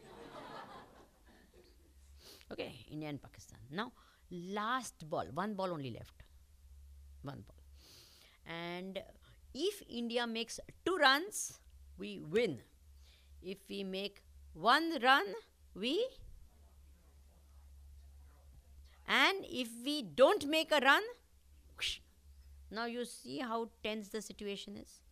Okay, India and Pakistan. Now, last ball, one ball only left. One ball. And if India makes 2 runs, we win. If we make 1 run, we. And if we don't make a run, whoosh. Now you see how tense the situation is.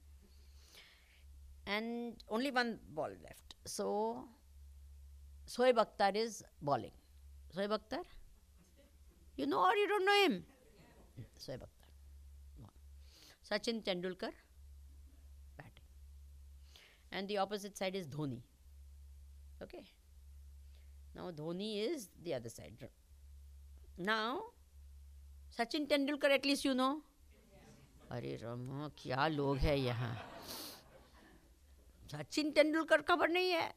And only 1 ball left. So, Shoaib Akhtar is bowling. Shoaib Akhtar? You know or you don't know him? Shoaib Akhtar. Sachin Tendulkar, batting. And the opposite side is Dhoni. Okay. Now Dhoni is the other side. Now, Sachin Tendulkar at least you know. अरे रामा क्या लोग हैं यहाँ. सचिन तेंदुलकर खबर नहीं है.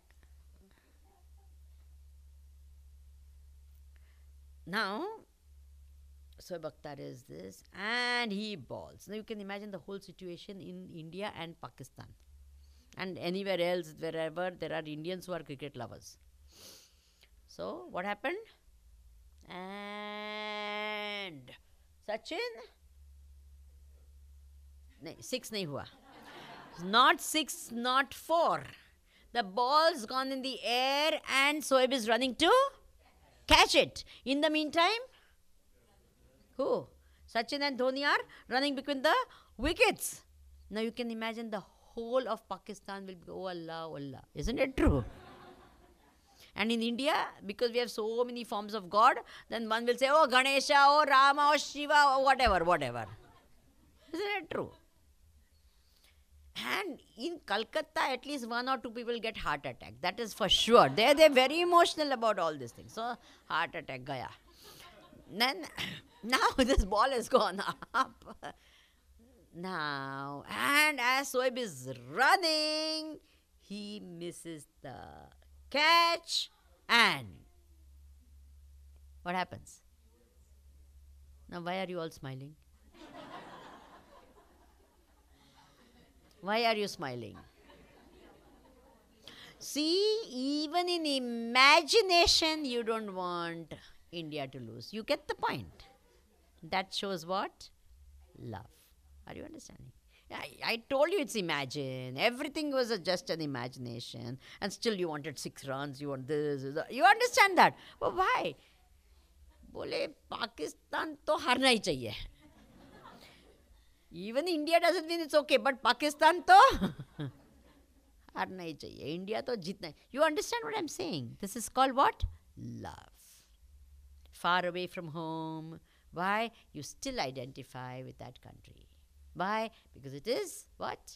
Now, Shoaib Akhtar is this, and he balls. Now you can imagine the whole situation in India and Pakistan, and anywhere else, wherever there are Indians who are cricket lovers. So what happened? And Sachin, नहीं, 6 नहीं हुआ. Not 6, not 4. The ball's gone in the air and Soeb is running to catch it. In the meantime, who? Sachin and Dhoni are running between the wickets. Now you can imagine the whole of Pakistan will go, oh Allah, oh Allah. Isn't it true? And in India, because we have so many forms of God, then one will say, oh Ganesha, oh Rama, oh Shiva, oh whatever, whatever. Isn't it true? And in Calcutta, at least 1 or 2 people get heart attack. That is for sure. They're very emotional about all these things. So, heart attack, gaya. Then, now this ball has gone up. Now, and as Soeb is running, he misses the catch. And what happens? Now, why are you all smiling? Why are you smiling? See, even in imagination, you don't want India to lose. You get the point. That shows what? Love. Are you understanding? I told you it's imagine. Everything was just an imagination. And still you wanted 6 runs. You want this. You understand that. But why? Bole, Pakistan to harna hi chahiye. Even India doesn't mean it's okay, but Pakistan to harna hi chahiye. India to jitna. You understand what I'm saying? This is called what? Love. Far away from home. Why? You still identify with that country. Why? Because it is what?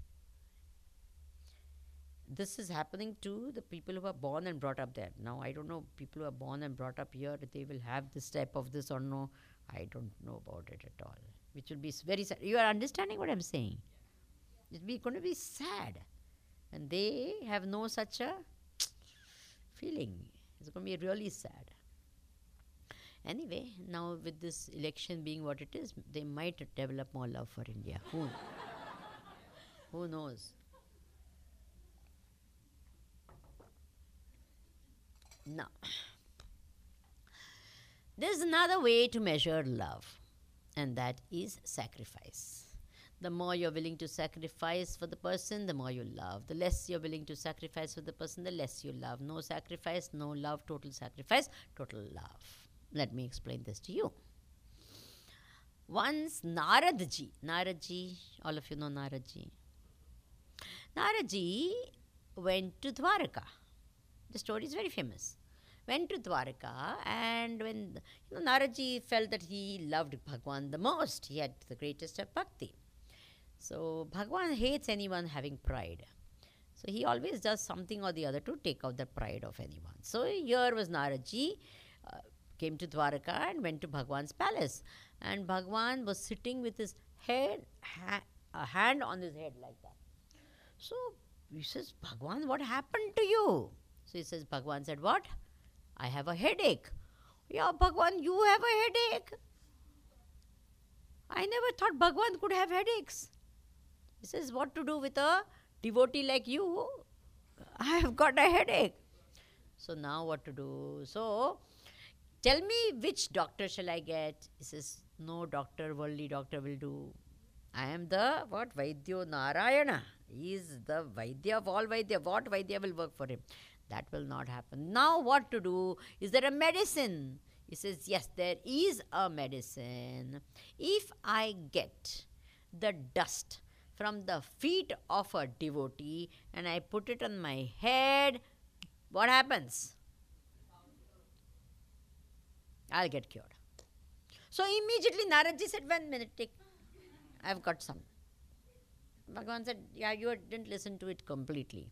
This is happening to the people who are born and brought up there. Now, I don't know, people who are born and brought up here, they will have this type of this or no. I don't know about it at all. Which will be very sad. You are understanding what I'm saying? It's going to be sad. And they have no such a feeling. It's going to be really sad. Anyway, now with this election being what it is, they might develop more love for India. Who knows? Now, there's another way to measure love, and that is sacrifice. The more you're willing to sacrifice for the person, the more you love. The less you're willing to sacrifice for the person, the less you love. No sacrifice, no love, total sacrifice, total love. Let me explain this to you. Once Naradji, all of you know Naradji. Naradji went to Dwarka. The story is very famous. Went to Dwarka, and when Naradji felt that he loved Bhagwan the most, he had the greatest of bhakti. So Bhagwan hates anyone having pride. So he always does something or the other to take out the pride of anyone. So here was Naradji, came to Dwarka and went to Bhagwan's palace. And Bhagwan was sitting with his head, a hand on his head like that. So he says, Bhagwan, what happened to you? So he says, Bhagwan said, what? I have a headache. Yeah, Bhagwan, you have a headache? I never thought Bhagwan could have headaches. He says, what to do with a devotee like you? I have got a headache. So now what to do? So tell me which doctor shall I get? He says, no doctor, worldly doctor will do. I am the, what? Vaidyo Narayana. He is the Vaidya of all Vaidya. What Vaidya will work for him? That will not happen. Now what to do? Is there a medicine? He says, yes, there is a medicine. If I get the dust from the feet of a devotee and I put it on my head, what happens? I'll get cured. So immediately Naradji said, 1 minute, take. I've got some. Bhagavan said, yeah, you didn't listen to it completely.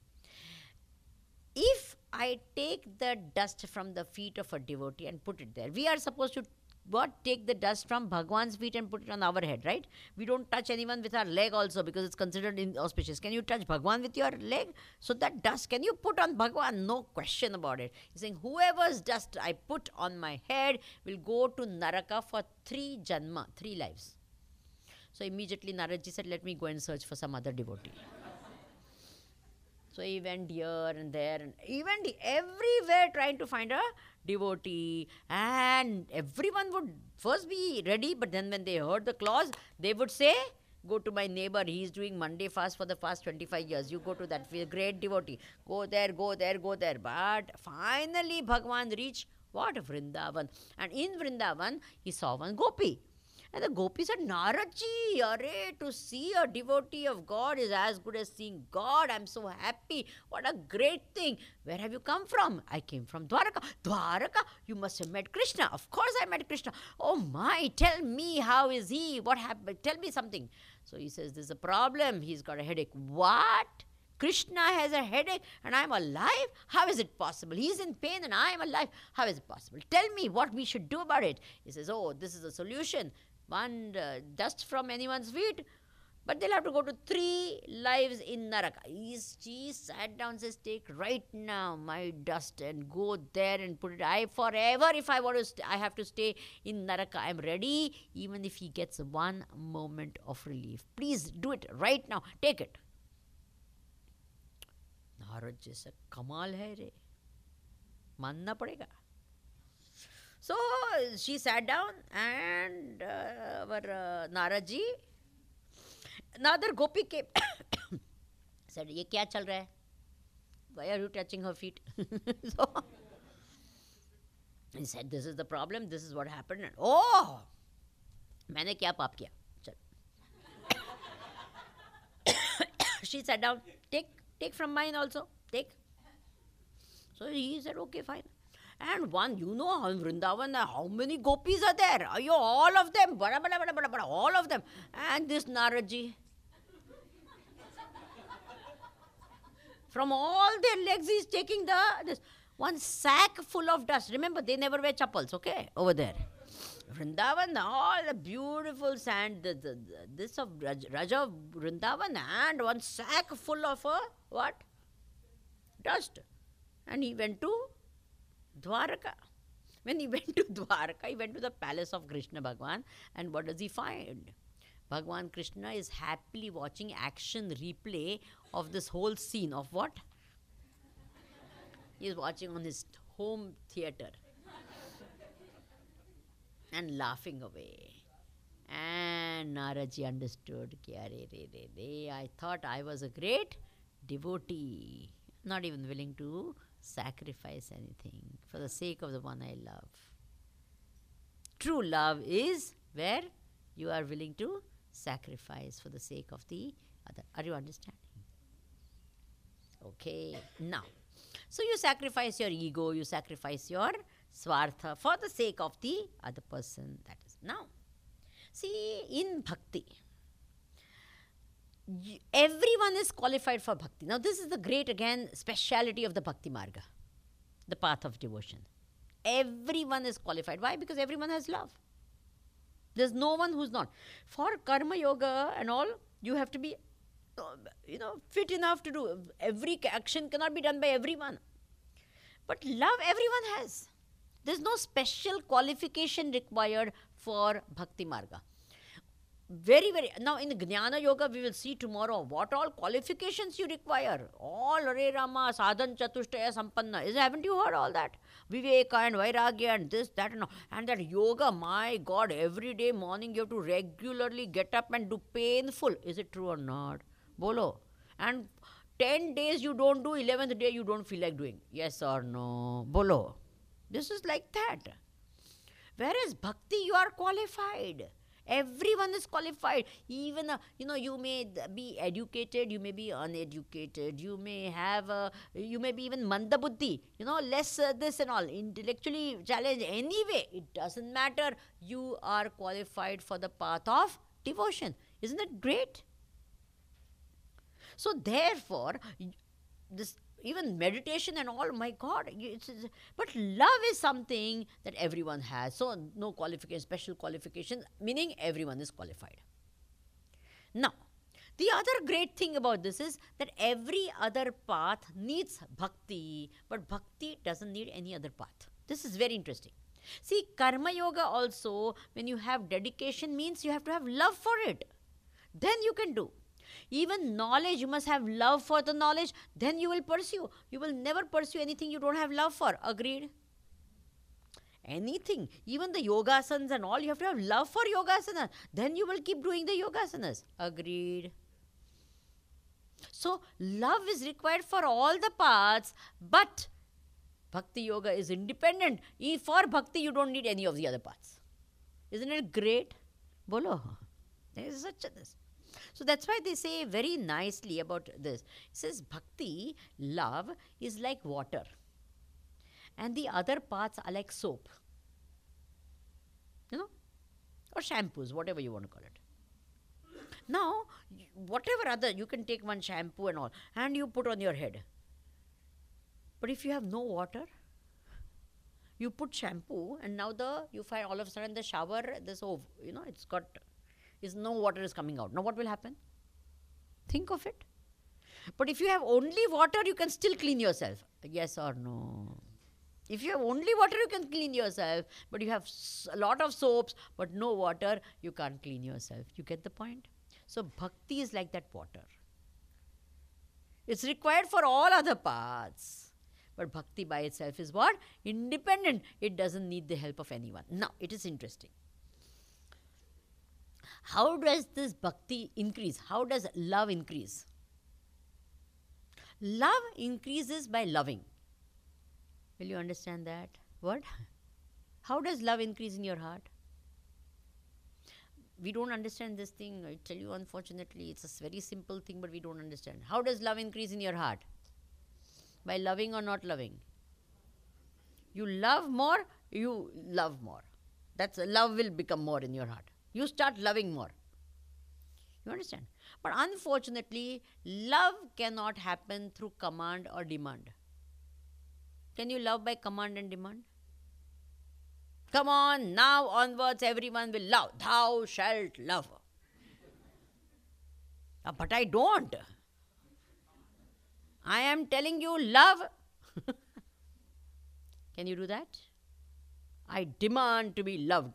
If I take the dust from the feet of a devotee and put it there, we are supposed to take the dust from Bhagwan's feet and put it on our head, right? We don't touch anyone with our leg also because it's considered inauspicious. Can you touch Bhagwan with your leg? So that dust, can you put on Bhagwan? No question about it. He's saying, whoever's dust I put on my head will go to Naraka for 3 janma, 3 lives. So immediately Naradji said, let me go and search for some other devotee. So he went here and there and he went everywhere trying to find a devotee. And everyone would first be ready, but then when they heard the clause, they would say, go to my neighbor, he's doing Monday fast for the past 25 years. You go to that great devotee. Go there, go there, go there. But finally Bhagwan reached what? Vrindavan. And in Vrindavan, he saw one gopi. And the gopi said, Naradji, array, to see a devotee of God is as good as seeing God. I'm so happy. What a great thing. Where have you come from? I came from Dwaraka. Dwaraka? You must have met Krishna. Of course I met Krishna. Oh my, tell me, how is he? What happened? Tell me something. So he says, there's a problem. He's got a headache. What? Krishna has a headache and I'm alive? How is it possible? He's in pain and I am alive. How is it possible? Tell me what we should do about it. He says, oh, this is a solution. One dust from anyone's feet, but they'll have to go to 3 lives in Naraka. She sat down and says, take right now my dust and go there and put it. I forever, if I want to, I have to stay in Naraka. I'm ready, even if he gets one moment of relief. Please do it right now. Take it. Narad ji said, Kamal hai re. Manna padega. So she sat down and our Naradji, another gopi came, said, ye kya chal raha hai? Why are you touching her feet? So he said, this is the problem, this is what happened. And, oh, maine kya paap kiya? She sat down, take from mine also, take. So he said, okay, fine. And one, you know, in Vrindavan, how many gopis are there? All of them, all of them. And this Naradji, from all their legs, he's taking this one sack full of dust. Remember, they never wear chappals, okay, over there. Vrindavan, all the beautiful sand, this of Raja of Vrindavan, and one sack full of what? Dust. And he went to Dwaraka. When he went to Dwaraka, he went to the palace of Krishna Bhagwan, and what does he find? Bhagwan Krishna is happily watching action replay of this whole scene of what? He is watching on his home theater and laughing away. And Naradji understood, I thought I was a great devotee, not even willing to sacrifice anything for the sake of the one I love. True love is where you are willing to sacrifice for the sake of the other. Are you understanding? Okay. Now, so you sacrifice your ego, you sacrifice your swartha for the sake of the other person. That is. Now, see, in bhakti, everyone is qualified for bhakti. Now, this is the great, again, speciality of the bhakti marga, the path of devotion. Everyone is qualified. Why? Because everyone has love. There's no one who's not. For karma yoga and all, you have to be, fit enough to do. Every action cannot be done by everyone. But love everyone has. There's no special qualification required for bhakti marga. Very, very. Now, in Jnana Yoga, we will see tomorrow what all qualifications you require. All Hare Rama, Sadhan Chatushtaya Sampanna. Haven't you heard all that? Viveka and Vairagya and this, that and all. And that yoga, my God, every day morning you have to regularly get up and do painful. Is it true or not? Bolo. And 10 days you don't do, 11th day you don't feel like doing. Yes or no? Bolo. This is like that. Whereas bhakti, you are qualified. Everyone is qualified. Even, you may be educated, you may be uneducated, you may have, you may be even manda buddhi, less this and all, intellectually challenged. Anyway, it doesn't matter. You are qualified for the path of devotion. Isn't it great? So therefore, this even meditation and all, my God. But love is something that everyone has. So no qualification, special qualification, meaning everyone is qualified. Now, the other great thing about this is that every other path needs bhakti, but bhakti doesn't need any other path. This is very interesting. See, karma yoga also, when you have dedication, means you have to have love for it. Then you can do. Even knowledge, you must have love for the knowledge, then you will pursue. You will never pursue anything you don't have love for. Agreed? Anything, even the yogasanas and all, you have to have love for yogasanas. Then you will keep doing the yogasanas. Agreed? So, love is required for all the paths, but Bhakti Yoga is independent. For Bhakti, you don't need any of the other paths. Isn't it great? Bolo. There is such a this. So that's why they say very nicely about this. It says Bhakti, love, is like water. And the other paths are like soap. Or shampoos, whatever you want to call it. Now, whatever other, you can take one shampoo and all, and you put on your head. But if you have no water, you put shampoo, and now you find all of a sudden the shower, no water is coming out. Now what will happen? Think of it. But if you have only water, you can still clean yourself. Yes or no? If you have only water, you can clean yourself. But you have a lot of soaps, but no water, you can't clean yourself. You get the point? So bhakti is like that water. It's required for all other paths. But bhakti by itself is what? Independent. It doesn't need the help of anyone. Now, it is interesting. How does this bhakti increase? How does love increase? Love increases by loving. Will you understand that? What? How does love increase in your heart? We don't understand this thing. I tell you, unfortunately, it's a very simple thing, but we don't understand. How does love increase in your heart? By loving or not loving? You love more, you love more. Love will become more in your heart. You start loving more. You understand? But unfortunately, love cannot happen through command or demand. Can you love by command and demand? Come on, now onwards everyone will love. Thou shalt love. But I don't. I am telling you, love. Can you do that? I demand to be loved.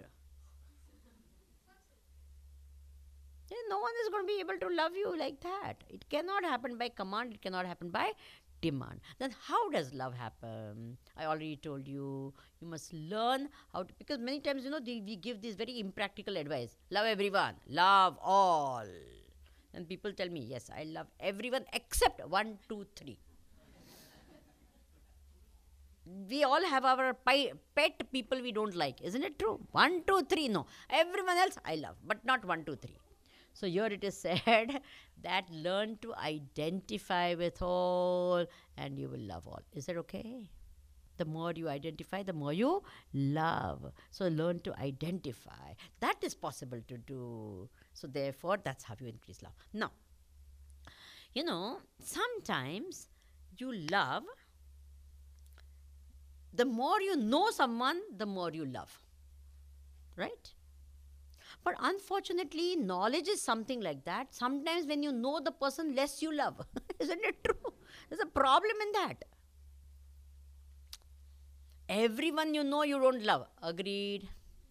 No one is going to be able to love you like that. It cannot happen by command. It cannot happen by demand. Then how does love happen? I already told you, you must learn how to, because many times, we give this very impractical advice. Love everyone. Love all. And people tell me, yes, I love everyone except 1, 2, 3. We all have our pet people we don't like. Isn't it true? 1, 2, 3, no. Everyone else I love, but not 1, 2, 3. So here it is said that learn to identify with all and you will love all. Is that okay? The more you identify, the more you love. So learn to identify. That is possible to do. So therefore, that's how you increase love. Now, sometimes you love. The more you know someone, the more you love. Right? But unfortunately, knowledge is something like that. Sometimes when you know the person, less you love. Isn't it true? There's a problem in that. Everyone you know, you don't love. Agreed.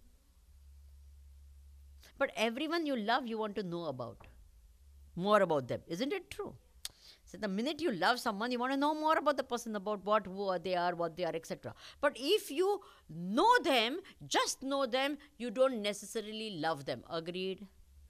But everyone you love, you want to know about. More about them. Isn't it true? So the minute you love someone, you want to know more about the person, about who they are, etc. But if you know them, just know them, you don't necessarily love them. Agreed?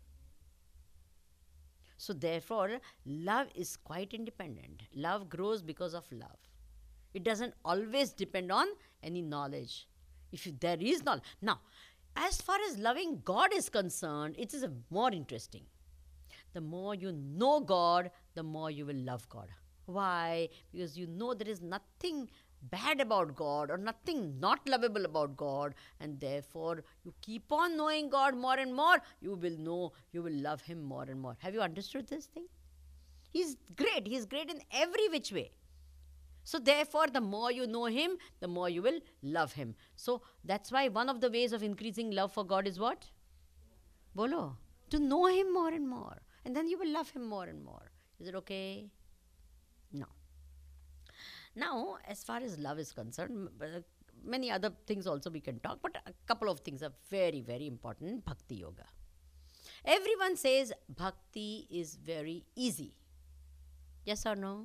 So therefore, love is quite independent. Love grows because of love. It doesn't always depend on any knowledge. There is knowledge. Now, as far as loving God is concerned, it is more interesting. The more you know God, the more you will love God. Why? Because you know there is nothing bad about God or nothing not lovable about God, and therefore you keep on knowing God more and more, you will love Him more and more. Have you understood this thing? He's great. He's great in every which way. So therefore, the more you know Him, the more you will love Him. So that's why one of the ways of increasing love for God is what? Bolo. To know Him more and more. And then you will love Him more and more. Is it okay? No. Now, as far as love is concerned, many other things also we can talk, but a couple of things are very, very important in Bhakti Yoga. Everyone says bhakti is very easy. Yes or no?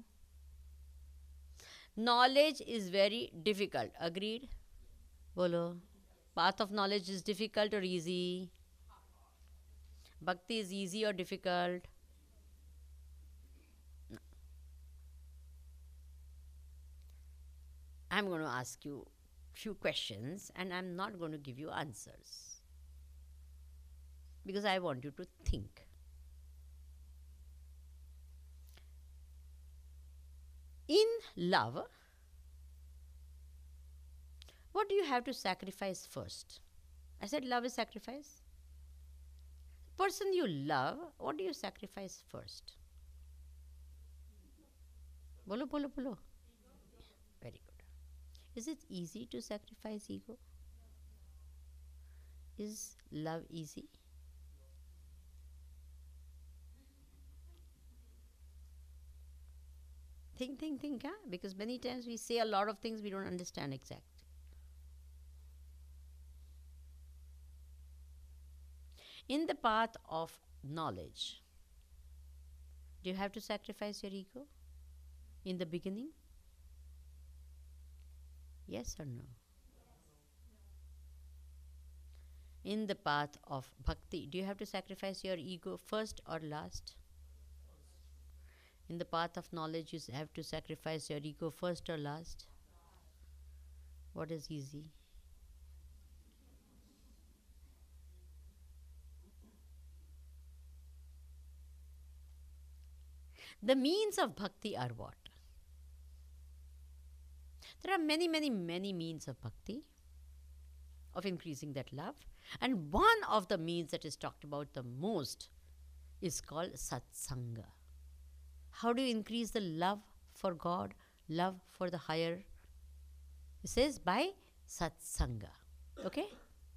Knowledge is very difficult. Agreed? Bolo. Path of knowledge is difficult or easy? Bhakti is easy or difficult? No. I'm going to ask you few questions and I'm not going to give you answers because I want you to think. In love, what do you have to sacrifice first? I said love is sacrifice. Person you love, what do you sacrifice first? Bolo, bolo, bolo. Very good. Is it easy to sacrifice ego? Is love easy? Think, huh? Because many times we say a lot of things we don't understand exactly. In the path of knowledge, do you have to sacrifice your ego in the beginning? Yes or no? In the path of bhakti, do you have to sacrifice your ego first or last? In the path of knowledge, you have to sacrifice your ego first or last? What is easy? The means of bhakti are what? There are many means of bhakti, of increasing that love. And one of the means that is talked about the most is called satsanga. How do you increase the love for God, love for the higher? It says by satsanga. Okay?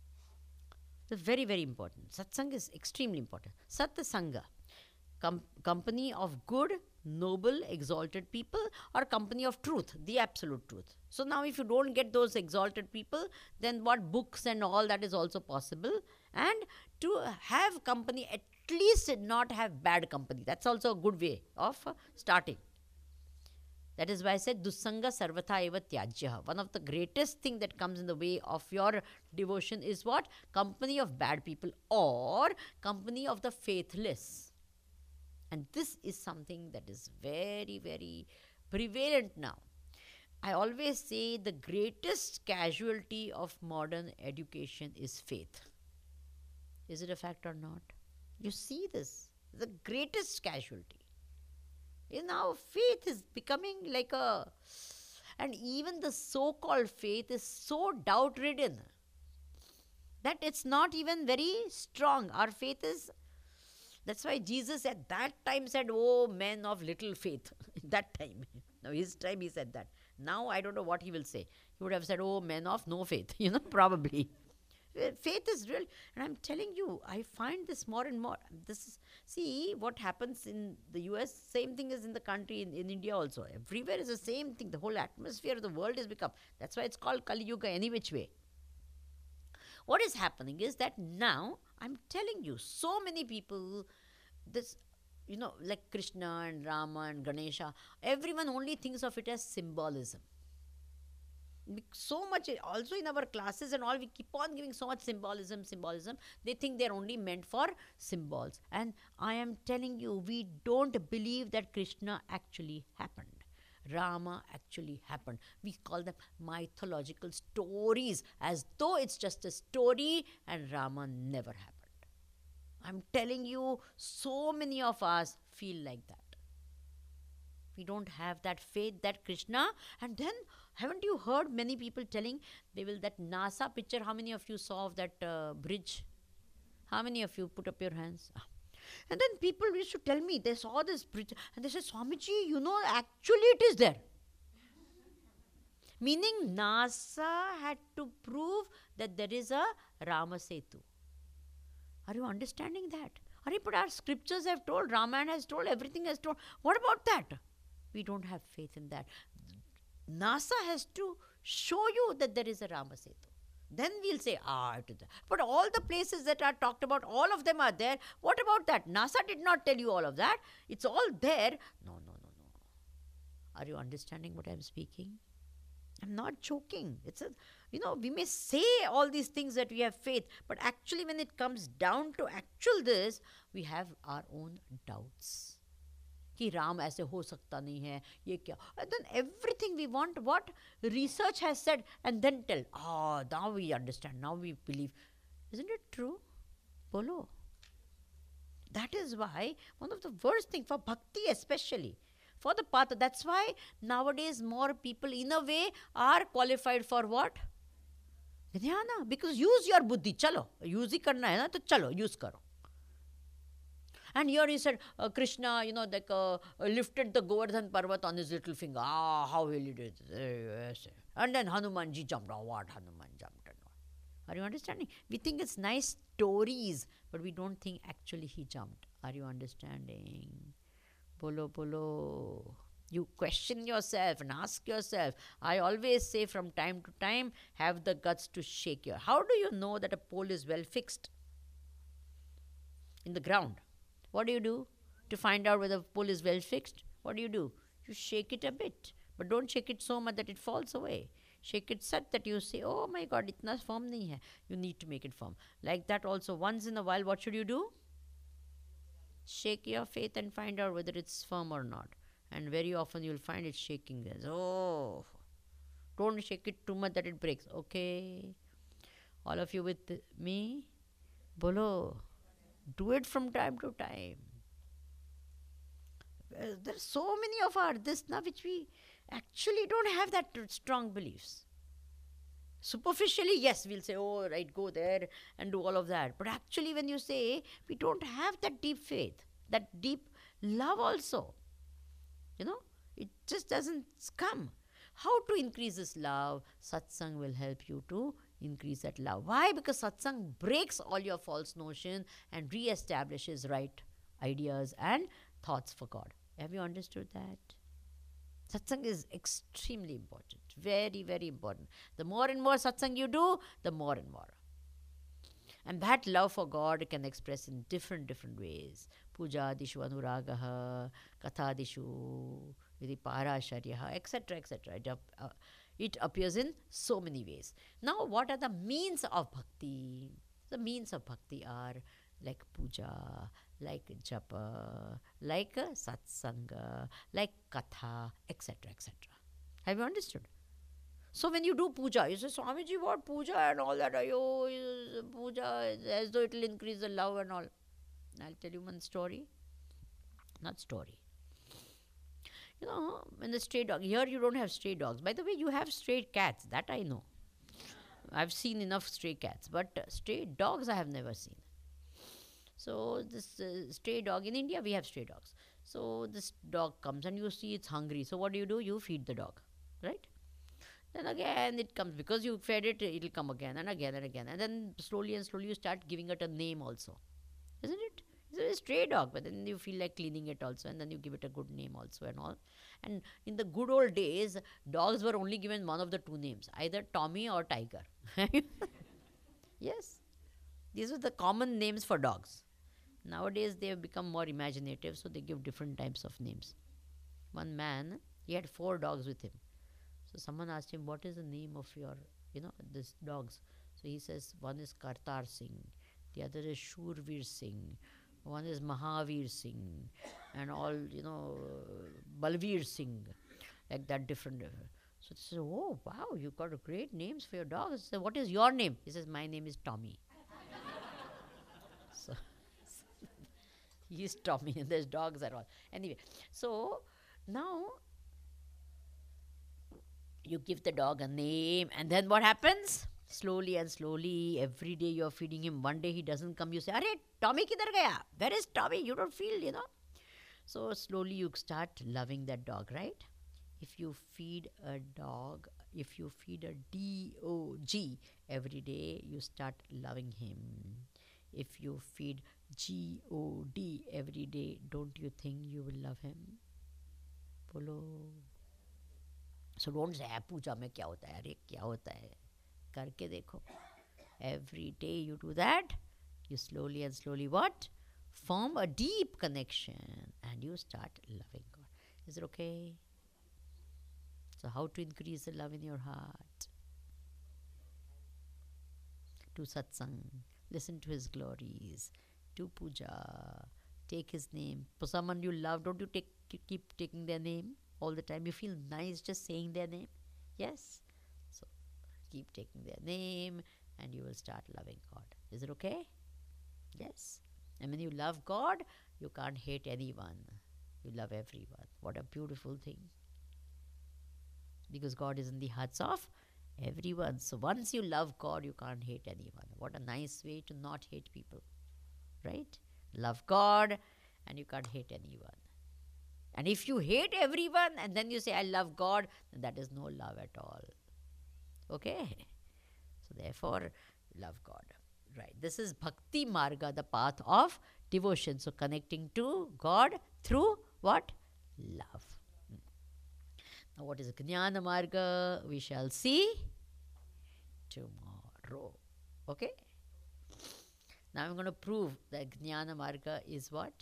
It's very important. Satsanga is extremely important. Satsanga. Company of good, noble, exalted people, or company of truth, the absolute truth. So now if you don't get those exalted people, then what books and all that is also possible. And to have company, at least not have bad company. That's also a good way of starting. That is why I said dussanga sarvatha eva tyajya. One of the greatest thing that comes in the way of your devotion is what? Company of bad people or company of the faithless. And this is something that is very prevalent now. I always say the greatest casualty of modern education is faith. Is it a fact or not? You see this, the greatest casualty. Now faith is becoming like and even the so-called faith is so doubt-ridden that it's not even very strong. Our faith is, that's why Jesus at that time said, oh, men of little faith. That time. Now his time he said that. Now I don't know what he will say. He would have said, oh, men of no faith. Probably. Faith is real. And I'm telling you, I find this more and more. See what happens in the US, same thing is in the country, in India also. Everywhere is the same thing. The whole atmosphere of the world has become. That's why it's called Kali Yuga any which way. What is happening is that now, I'm telling you, so many people, this, like Krishna and Rama and Ganesha, everyone only thinks of it as symbolism. So much, also in our classes and all, we keep on giving so much symbolism. They think they're only meant for symbols. And I am telling you, we don't believe that Krishna actually happened. Rama actually happened. We call them mythological stories as though it's just a story and Rama never happened. I'm telling you, so many of us feel like that. We don't have that faith that Krishna, and then haven't you heard many people telling that NASA picture, how many of you saw of that bridge? How many of you put up your hands? And then people used to tell me, they saw this bridge and they said, Swamiji, actually it is there. Meaning NASA had to prove that there is a Rama Setu. Are you understanding that? But our scriptures have told, Ramayana has told, everything has told. What about that? We don't have faith in that. NASA has to show you that there is a Rama Setu. Then we'll say, it is there. But all the places that are talked about, all of them are there. What about that? NASA did not tell you all of that. It's all there. No, no, no, no. Are you understanding what I'm speaking? I'm not joking. We may say all these things that we have faith, but actually when it comes down to actual this, we have our own doubts. कि राम ऐसे हो सकता नहीं है, ये क्या? And then everything we want, what research has said, and then tell, now we understand, now we believe. Isn't it true? Bolo. That is why one of the worst things for bhakti especially, for the path, that's why nowadays more people in a way are qualified for what? Dhyana. Because use your buddhi, chalo. Use ही करना है ना, तो चलो, use करो. And here he said, Krishna, lifted the Govardhan Parvat on his little finger. How will he do it? And then Hanumanji jumped. What Hanuman jumped and what? Are you understanding? We think it's nice stories, but we don't think actually he jumped. Are you understanding? Bolo, bolo. You question yourself and ask yourself. I always say from time to time, have the guts to shake your. How do you know that a pole is well fixed in the ground? What do you do to find out whether the pole is well fixed? What do? You shake it a bit, but don't shake it so much that it falls away. Shake it such that you say, oh my God, itna firm nahi hai. You need to make it firm. Like that also, once in a while, what should you do? Shake your faith and find out whether it's firm or not. And very often you'll find it shaking. Don't shake it too much that it breaks. Okay. All of you with me? Bolo. Do it from time to time. There's so many of our this now which we actually don't have that strong beliefs. Superficially, yes, we'll say, right, go there and do all of that. But actually when you say, we don't have that deep faith, that deep love also. It just doesn't come. How to increase this love? Satsang will help you to increase that love. Why? Because satsang breaks all your false notions and re-establishes right ideas and thoughts for God. Have you understood that? Satsang is extremely important. Very, very important. The more and more satsang you do, the more and more. And that love for God can express in different ways. Puja dishu anuragaha, katha dishu, vidipara etc., etc. It appears in so manga ways. Now, what are the means of bhakti? The means of bhakti are like puja, like japa, like satsanga, like katha, etc., etc. Have you understood? So when you do puja, you say, Swamiji, what puja and all that? Puja, as though it will increase the love and all. I'll tell you one story. Not story. When the stray dog, here you don't have stray dogs. By the way, you have stray cats, that I know. I've seen enough stray cats, but stray dogs I have never seen. So this stray dog, in India we have stray dogs. So this dog comes and you see it's hungry. So what do? You feed the dog, right? Then again it comes, because you fed it, it'll come again and again and again. And then slowly and slowly you start giving it a name also. Isn't it? It's a stray dog, but then you feel like cleaning it also, and then you give it a good name also and all. And in the good old days, dogs were only given one of the two names, either Tommy or Tiger. Yes. These were the common names for dogs. Nowadays, they have become more imaginative, so they give different types of names. One man, he had 4 dogs with him. So someone asked him, what is the name of your, this dogs? So he says, one is Kartar Singh, the other is Shurveer Singh, one is Mahavir Singh, and all, Balveer Singh, like that different. So he says, oh, wow, you got great names for your dogs. So what is your name? He says, my name is Tommy. So he's Tommy, and there's dogs and all. Anyway, so now you give the dog a name, and then what happens? Slowly and slowly, every day you're feeding him. One day he doesn't come, you say, Arey, Tommy kidhar gaya? Where is Tommy? You don't feel, So slowly you start loving that dog, right? If you feed a dog, if you feed a D-O-G every day, you start loving him. If you feed G-O-D every day, don't you think you will love him? Bolo. So don't say, puja mein kya hota hai? Arey, kya hota hai? Karke dekho. Every day you do that, you slowly and slowly what? Form a deep connection and you start loving God. Is it okay? So, how to increase the love in your heart? Do satsang, listen to His glories, do puja, take His name. For someone you love, don't you keep taking their name all the time? You feel nice just saying their name? Yes? So, keep taking their name and you will start loving God. Is it okay? Yes. And when you love God, you can't hate anyone. You love everyone. What a beautiful thing. Because God is in the hearts of everyone. So once you love God, you can't hate anyone. What a nice way to not hate people. Right? Love God and you can't hate anyone. And if you hate everyone and then you say, I love God, then that is no love at all. Okay? So therefore, love God. Right. This is Bhakti Marga, the path of devotion. So connecting to God through what? Love. Now what is Jnana Marga? We shall see tomorrow. Okay? Now I'm going to prove that Jnana Marga is what?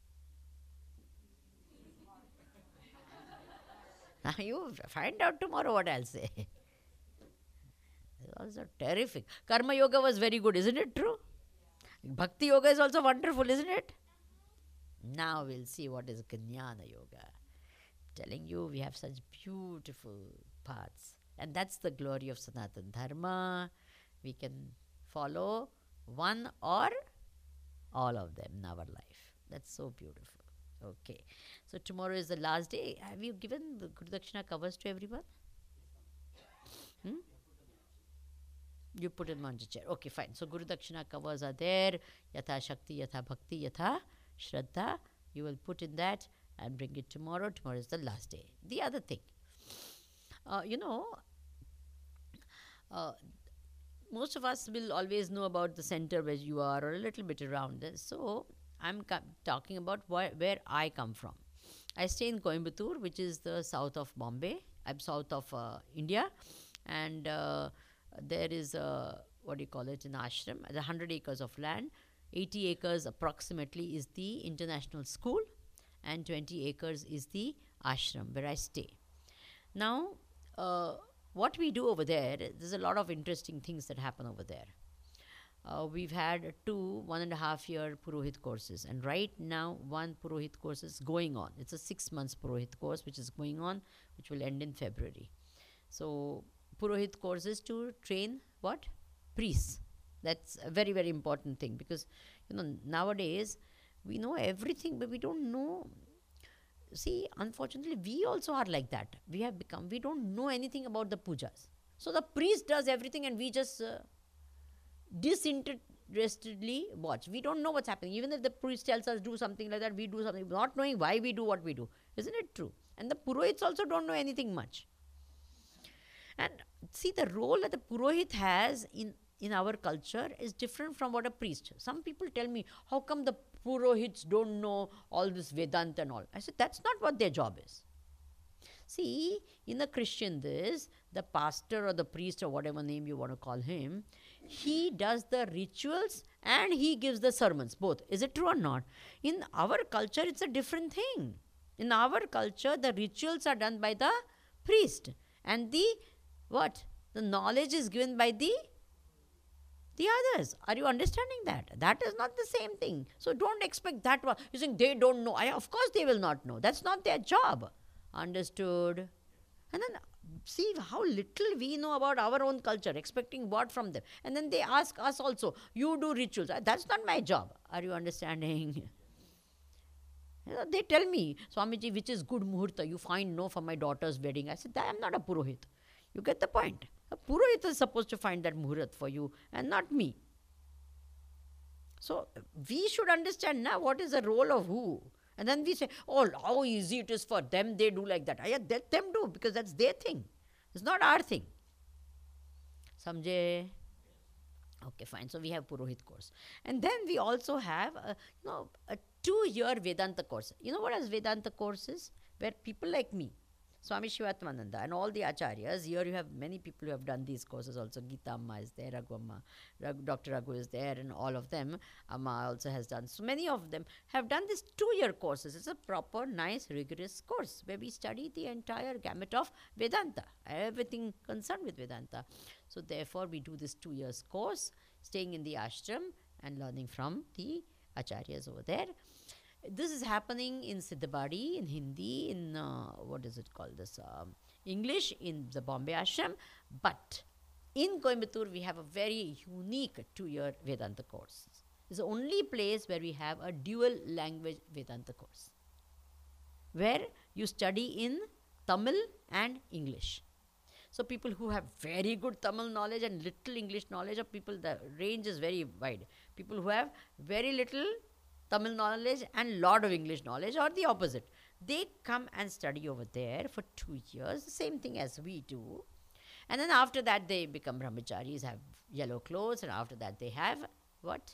Now you find out tomorrow what I'll say. It's also terrific. Karma Yoga was very good, isn't it true? Bhakti Yoga is also wonderful, isn't it? Now we'll see what is Jnana Yoga. Telling you, we have such beautiful paths. And that's the glory of Sanatana Dharma. We can follow one or all of them in our life. That's so beautiful. Okay. So tomorrow is the last day. Have you given the Guru Dakshina covers to everyone? You put in one chair. Okay, fine. So Guru Dakshina covers are there. Yatha Shakti, Yatha Bhakti, Yatha Shraddha. You will put in that and bring it tomorrow. Tomorrow is the last day. The other thing, most of us will always know about the center where you are or a little bit around this. So I'm talking about where I come from. I stay in Coimbatore, which is the south of Bombay. I'm south of India. And there is an ashram, 100 acres of land. 80 acres approximately is the international school and 20 acres is the ashram where I stay. Now, what we do over there's a lot of interesting things that happen over there. We've had 2 1.5-year Purohit courses, and right now one Purohit course is going on. It's a 6 months Purohit course which is going on, which will end in February. So Purohit courses to train what? Priests. That's a very, very important thing, because nowadays we know everything but we don't know. See, unfortunately we also are like that. We don't know anything about the pujas. So the priest does everything and we just disinterestedly watch. We don't know what's happening. Even if the priest tells us do something like that, we do something, not knowing why we do what we do. Isn't it true? And the Purohits also don't know anything much. And see, the role that the Purohit has in our culture is different from what a priest. Some people tell me, how come the Purohits don't know all this Vedanta and all? I said, that's not what their job is. See, in a Christian the pastor or the priest or whatever name you want to call him, he does the rituals and he gives the sermons, both. Is it true or not? In our culture, it's a different thing. In our culture, the rituals are done by the priest and the knowledge is given by the others. Are you understanding that? That is not the same thing. So don't expect that one. You think they don't know. Of course they will not know. That's not their job. Understood? And then see how little we know about our own culture, expecting what from them. And then they ask us also, you do rituals. That's not my job. Are you understanding? They tell me, Swamiji, which is good muhurta? You find no for my daughter's wedding. I said, I am not a Purohit. You get the point. A Purohit is supposed to find that muhurat for you and not me. So we should understand now what is the role of who. And then we say, oh, how easy it is for them, they do like that. Let them do, because that's their thing. It's not our thing. Samjhe? Okay, fine. So we have Purohit course. And then we also have a 2-year Vedanta course. You know what is Vedanta courses? Where people like me, Swami Shivatmananda and all the acharyas. Here you have many people who have done these courses also. Geeta Amma is there, Raghu Amma, Dr. Raghu is there, and all of them. Amma also has done. So many of them have done this 2-year courses. It's a proper, nice, rigorous course where we study the entire gamut of Vedanta, everything concerned with Vedanta. So therefore, we do this 2 years course, staying in the ashram and learning from the acharyas over there. This is happening in Siddhabadi, in Hindi, in what is it called? This English in the Bombay ashram. But in Coimbatore, we have a very unique 2-year Vedanta course. It's the only place where we have a dual language Vedanta course, where you study in Tamil and English. So people who have very good Tamil knowledge and little English knowledge, or people, the range is very wide. People who have very little Tamil knowledge and lot of English knowledge, or the opposite. They come and study over there for 2 years, the same thing as we do. And then after that they become brahmacharis, have yellow clothes, and after that they have what?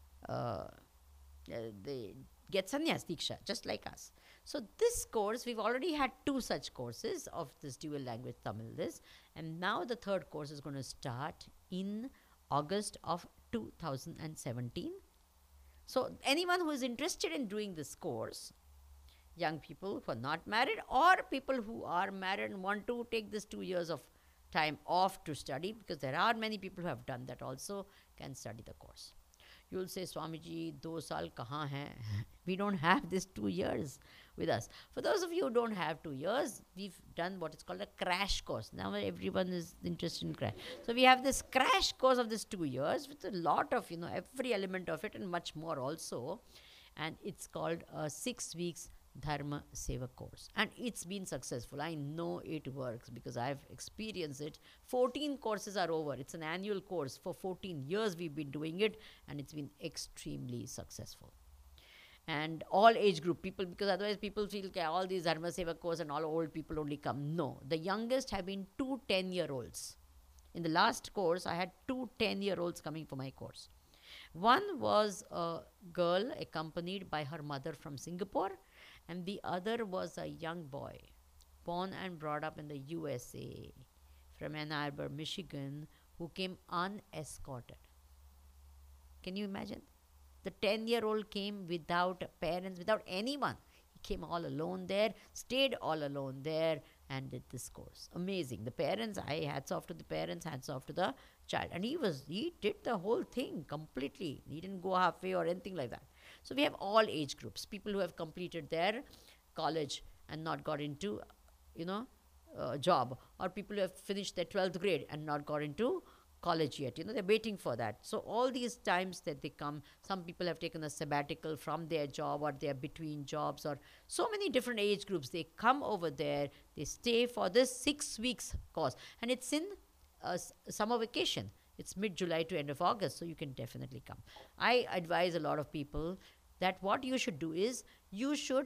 They get sannyas, diksha, just like us. So this course, we've already had 2 such courses of this dual language Tamil this, and now the 3rd course is going to start in August of 2017. So anyone who is interested in doing this course, young people who are not married or people who are married and want to take this 2 years of time off to study, because there are many people who have done that also, can study the course. You will say, Swamiji, 2 saal kahan hai? We don't have this 2 years with us. For those of you who don't have 2 years, we've done what is called a crash course. Now everyone is interested in crash. So we have this crash course of this 2 years with a lot of, every element of it and much more also. And it's called a 6 weeks Dharma Seva course. And it's been successful. I know it works because I've experienced it. 14 courses are over. It's an annual course. For 14 years we've been doing it, and it's been extremely successful. And all age group people, because otherwise people feel all these Dharma Seva course and all old people only come. No, the youngest have been 2 10-year-olds. In the last course, I had 2 10-year-olds coming for my course. One was a girl accompanied by her mother from Singapore, and the other was a young boy born and brought up in the USA from Ann Arbor, Michigan, who came unescorted. Can you imagine? The 10-year-old came without parents, without anyone. He came all alone there, stayed all alone there, and did this course. Amazing. The parents, hats off to the parents, hats off to the child. And he did the whole thing completely. He didn't go halfway or anything like that. So we have all age groups. People who have completed their college and not got into, job. Or people who have finished their 12th grade and not got into college yet. They're waiting for that. So all these times that they come, some people have taken a sabbatical from their job, or they're between jobs, or so many different age groups. They come over there, they stay for this 6 weeks course. And it's in summer vacation. It's mid-July to end of August, so you can definitely come. I advise a lot of people that what you should do is, you should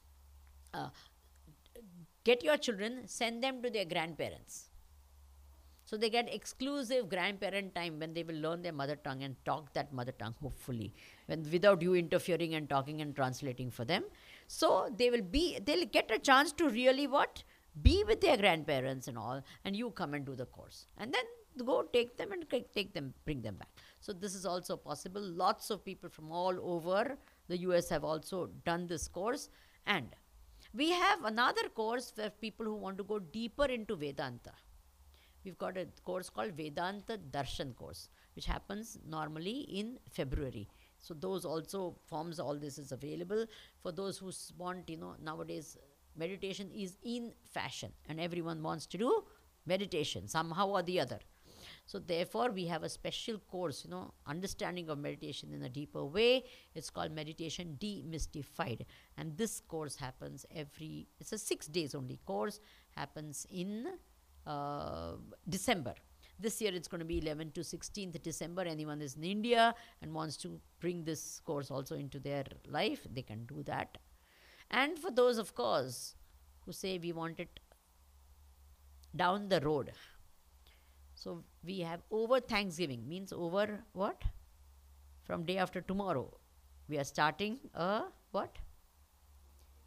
get your children, send them to their grandparents. So they get exclusive grandparent time when they will learn their mother tongue and talk that mother tongue, hopefully, without you interfering and talking and translating for them. So they'll get a chance to really be with their grandparents and all, and you come and do the course. And then go take them and bring them back. So this is also possible. Lots of people from all over the US have also done this course. And we have another course for people who want to go deeper into Vedanta. We've got a course called Vedanta Darshan course, which happens normally in February. So those also forms, all this is available for those who want, nowadays meditation is in fashion and everyone wants to do meditation somehow or the other. So therefore we have a special course, understanding of meditation in a deeper way. It's called Meditation Demystified. And this course happens it's a 6 days only course, happens in December. This year it's going to be 11th to 16th December. Anyone is in India and wants to bring this course also into their life, they can do that. And for those, of course, who say we want it down the road. So we have over Thanksgiving, means over what? From day after tomorrow. We are starting a what?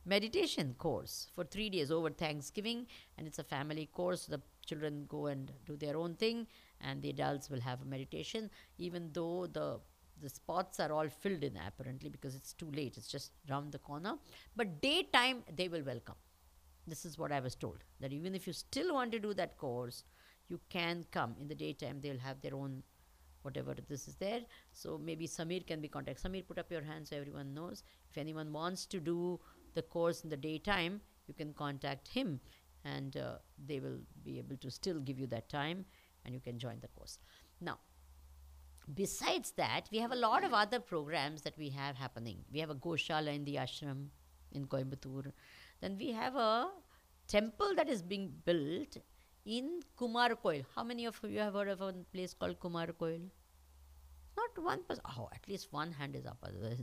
meditation course for 3 days over Thanksgiving, and it's a family course. The children go and do their own thing, and the adults will have a meditation, even though the spots are all filled in apparently because it's too late. It's just round the corner. But daytime, they will welcome. This is what I was told, that even if you still want to do that course, you can come in the daytime. They'll have their own whatever this is there. So maybe Samir can be contacted. Samir, put up your hand so everyone knows. If anyone wants to do the course in the daytime, you can contact him, and they will be able to still give you that time, and you can join the course. Now, besides that, we have a lot of other programs that we have happening. We have a Goshala in the ashram in Coimbatore. Then we have a temple that is being built in Kumarkoil. How many of you have heard of a place called Kumarkoil? Not one person. Oh, at least one hand is up.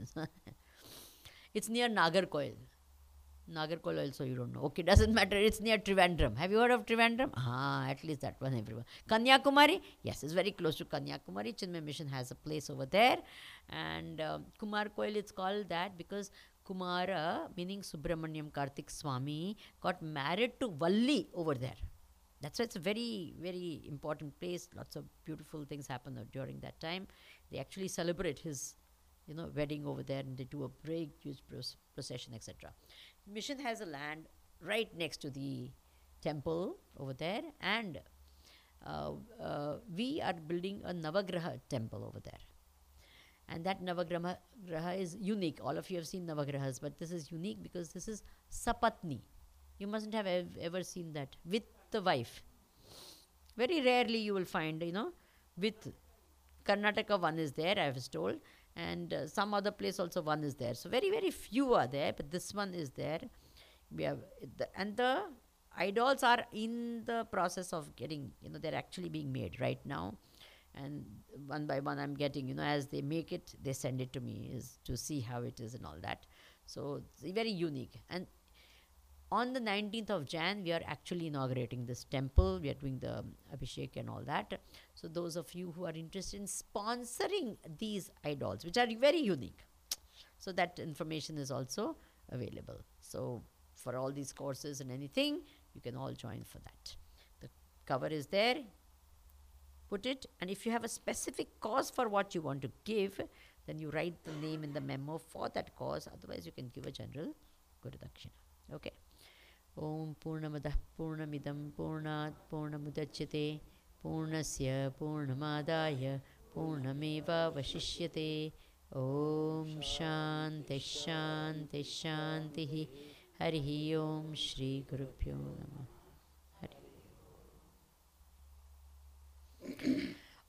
It's near Nagarkoil. Nagarkoil also you don't know. Okay, doesn't matter. It's near Trivandrum. Have you heard of Trivandrum? At least that one everyone. Kanyakumari? Yes, it's very close to Kanyakumari. Chinmay Mission has a place over there. And Kumarkoil, it's called that because Kumara, meaning Subramanyam Karthik Swami, got married to Valli over there. That's why it's a very, very important place. Lots of beautiful things happen during that time. They actually celebrate his, wedding over there, and they do a big, huge procession, etc. Mission has a land right next to the temple over there, and we are building a Navagraha temple over there. And that Navagraha is unique. All of you have seen Navagrahas, but this is unique because this is Sapatni. You mustn't have ever seen that with the wife. Very rarely you will find, with Karnataka one is there, I was told, and some other place also one is there. So very, very few are there, but this one is there. We have and the idols are in the process of getting, they're actually being made right now. And one by one I'm getting, as they make it, they send it to me is to see how it is and all that. So it's very unique. And on the 19th of Jan, we are actually inaugurating this temple. We are doing the Abhishek and all that. So those of you who are interested in sponsoring these idols, which are very unique, so that information is also available. So for all these courses and anything, you can all join for that. The cover is there. Put it, and if you have a specific cause for what you want to give, then you write the name in the memo for that cause. Otherwise, you can give a general Guru Dakshina. Okay. Om Purnamadah Purnamidam Purnat Purnamudachyate Purnasya Purnamadaya Purnameva Vashishyate. Om Shanti Shanti Shanti Harihi Om Shri Gurubhyo Namah.